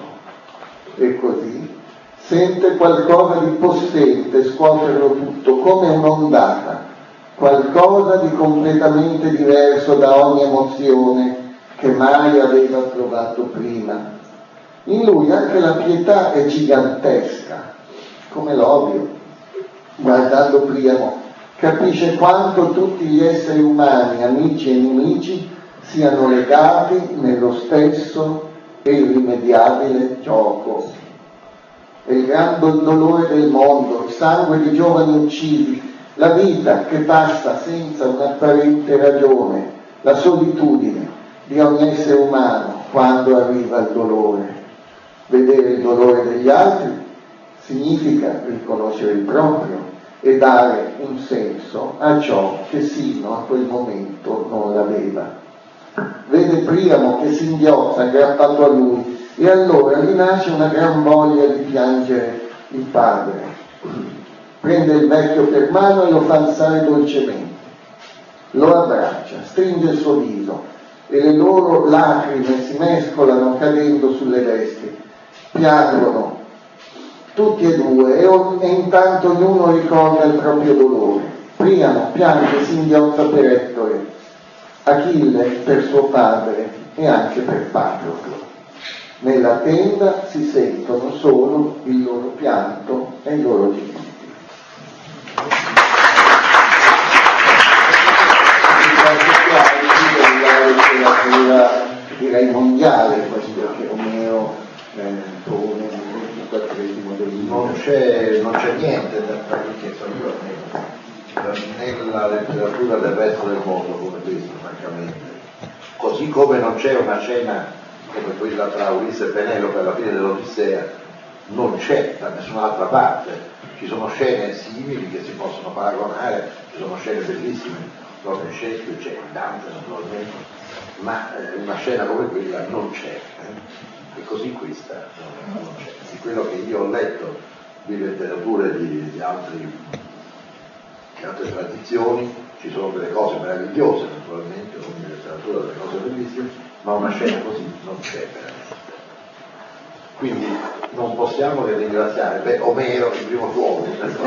E così sente qualcosa di possente scuoterlo tutto, come un'ondata, qualcosa di completamente diverso da ogni emozione che mai aveva provato prima. In lui anche la pietà è gigantesca, come l'odio. Guardando Priamo, capisce quanto tutti gli esseri umani, amici e nemici, siano legati nello stesso e irrimediabile gioco. È il gran dolore del mondo, il sangue di giovani uccisi, la vita che passa senza un'apparente ragione, la solitudine di ogni essere umano quando arriva il dolore. Vedere il dolore degli altri significa riconoscere il proprio e dare un senso a ciò che sino a quel momento non l'aveva. Vede Priamo che singhiozza aggrappato a lui e allora gli nasce una gran voglia di piangere il padre. Prende il vecchio per mano e lo fa alzare dolcemente, lo abbraccia, stringe il suo viso e le loro lacrime si mescolano cadendo sulle vesti, piangono tutti e due e, e intanto ognuno ricorda il proprio dolore. Priamo piange, singhiozza per Ettore, Achille per suo padre e anche per Patroclo. Nella tenda si sentono solo il loro pianto e i loro gemiti. Direi mondiale questo che Omero eh, pone nel ventiquattresimo del non c'è, non c'è niente da perché sono io nella letteratura del resto del mondo come questo, francamente. Così come non c'è una scena come quella tra Ulisse e Penelope alla fine dell'Odissea, non c'è da nessun'altra parte. Ci sono scene simili che si possono paragonare, ci sono scene bellissime, proprio in Shakespeare c'è Dante naturalmente, ma eh, una scena come quella non c'è, eh? E così questa non, non c'è. Di quello che io ho letto di letterature di, di, altri, di altre tradizioni, ci sono delle cose meravigliose naturalmente, ogni letteratura delle cose bellissime, ma una scena così non c'è veramente. Quindi non possiamo che ringraziare, beh, Omero il primo uomo,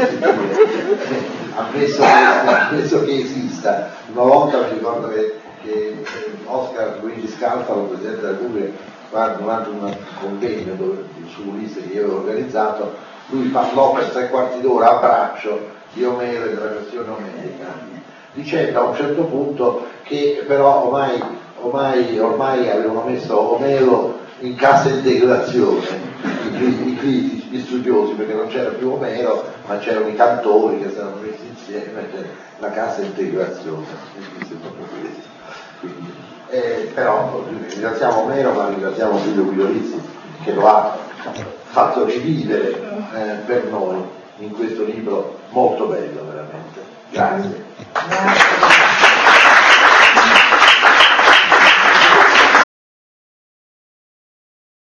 ammesso che, ammesso che esista. Una volta mi ricordo che, che Oscar Luigi Scalfaro, presidente della Repubblica, durante un convegno dove, su Ulisse che io avevo organizzato, lui parlò per tre quarti d'ora a braccio di Omero e della versione omerica, dicendo a un certo punto che però ormai, ormai, ormai avevano messo Omero in cassa integrazione i, i critici, gli studiosi, perché non c'era più Omero ma c'erano i cantori che si erano messi insieme, cioè la cassa integrazione, quindi, eh, però ringraziamo Omero ma ringraziamo Giulio Guido Rizzi che lo ha fatto rivivere eh, per noi in questo libro molto bello veramente. Grazie. Grazie.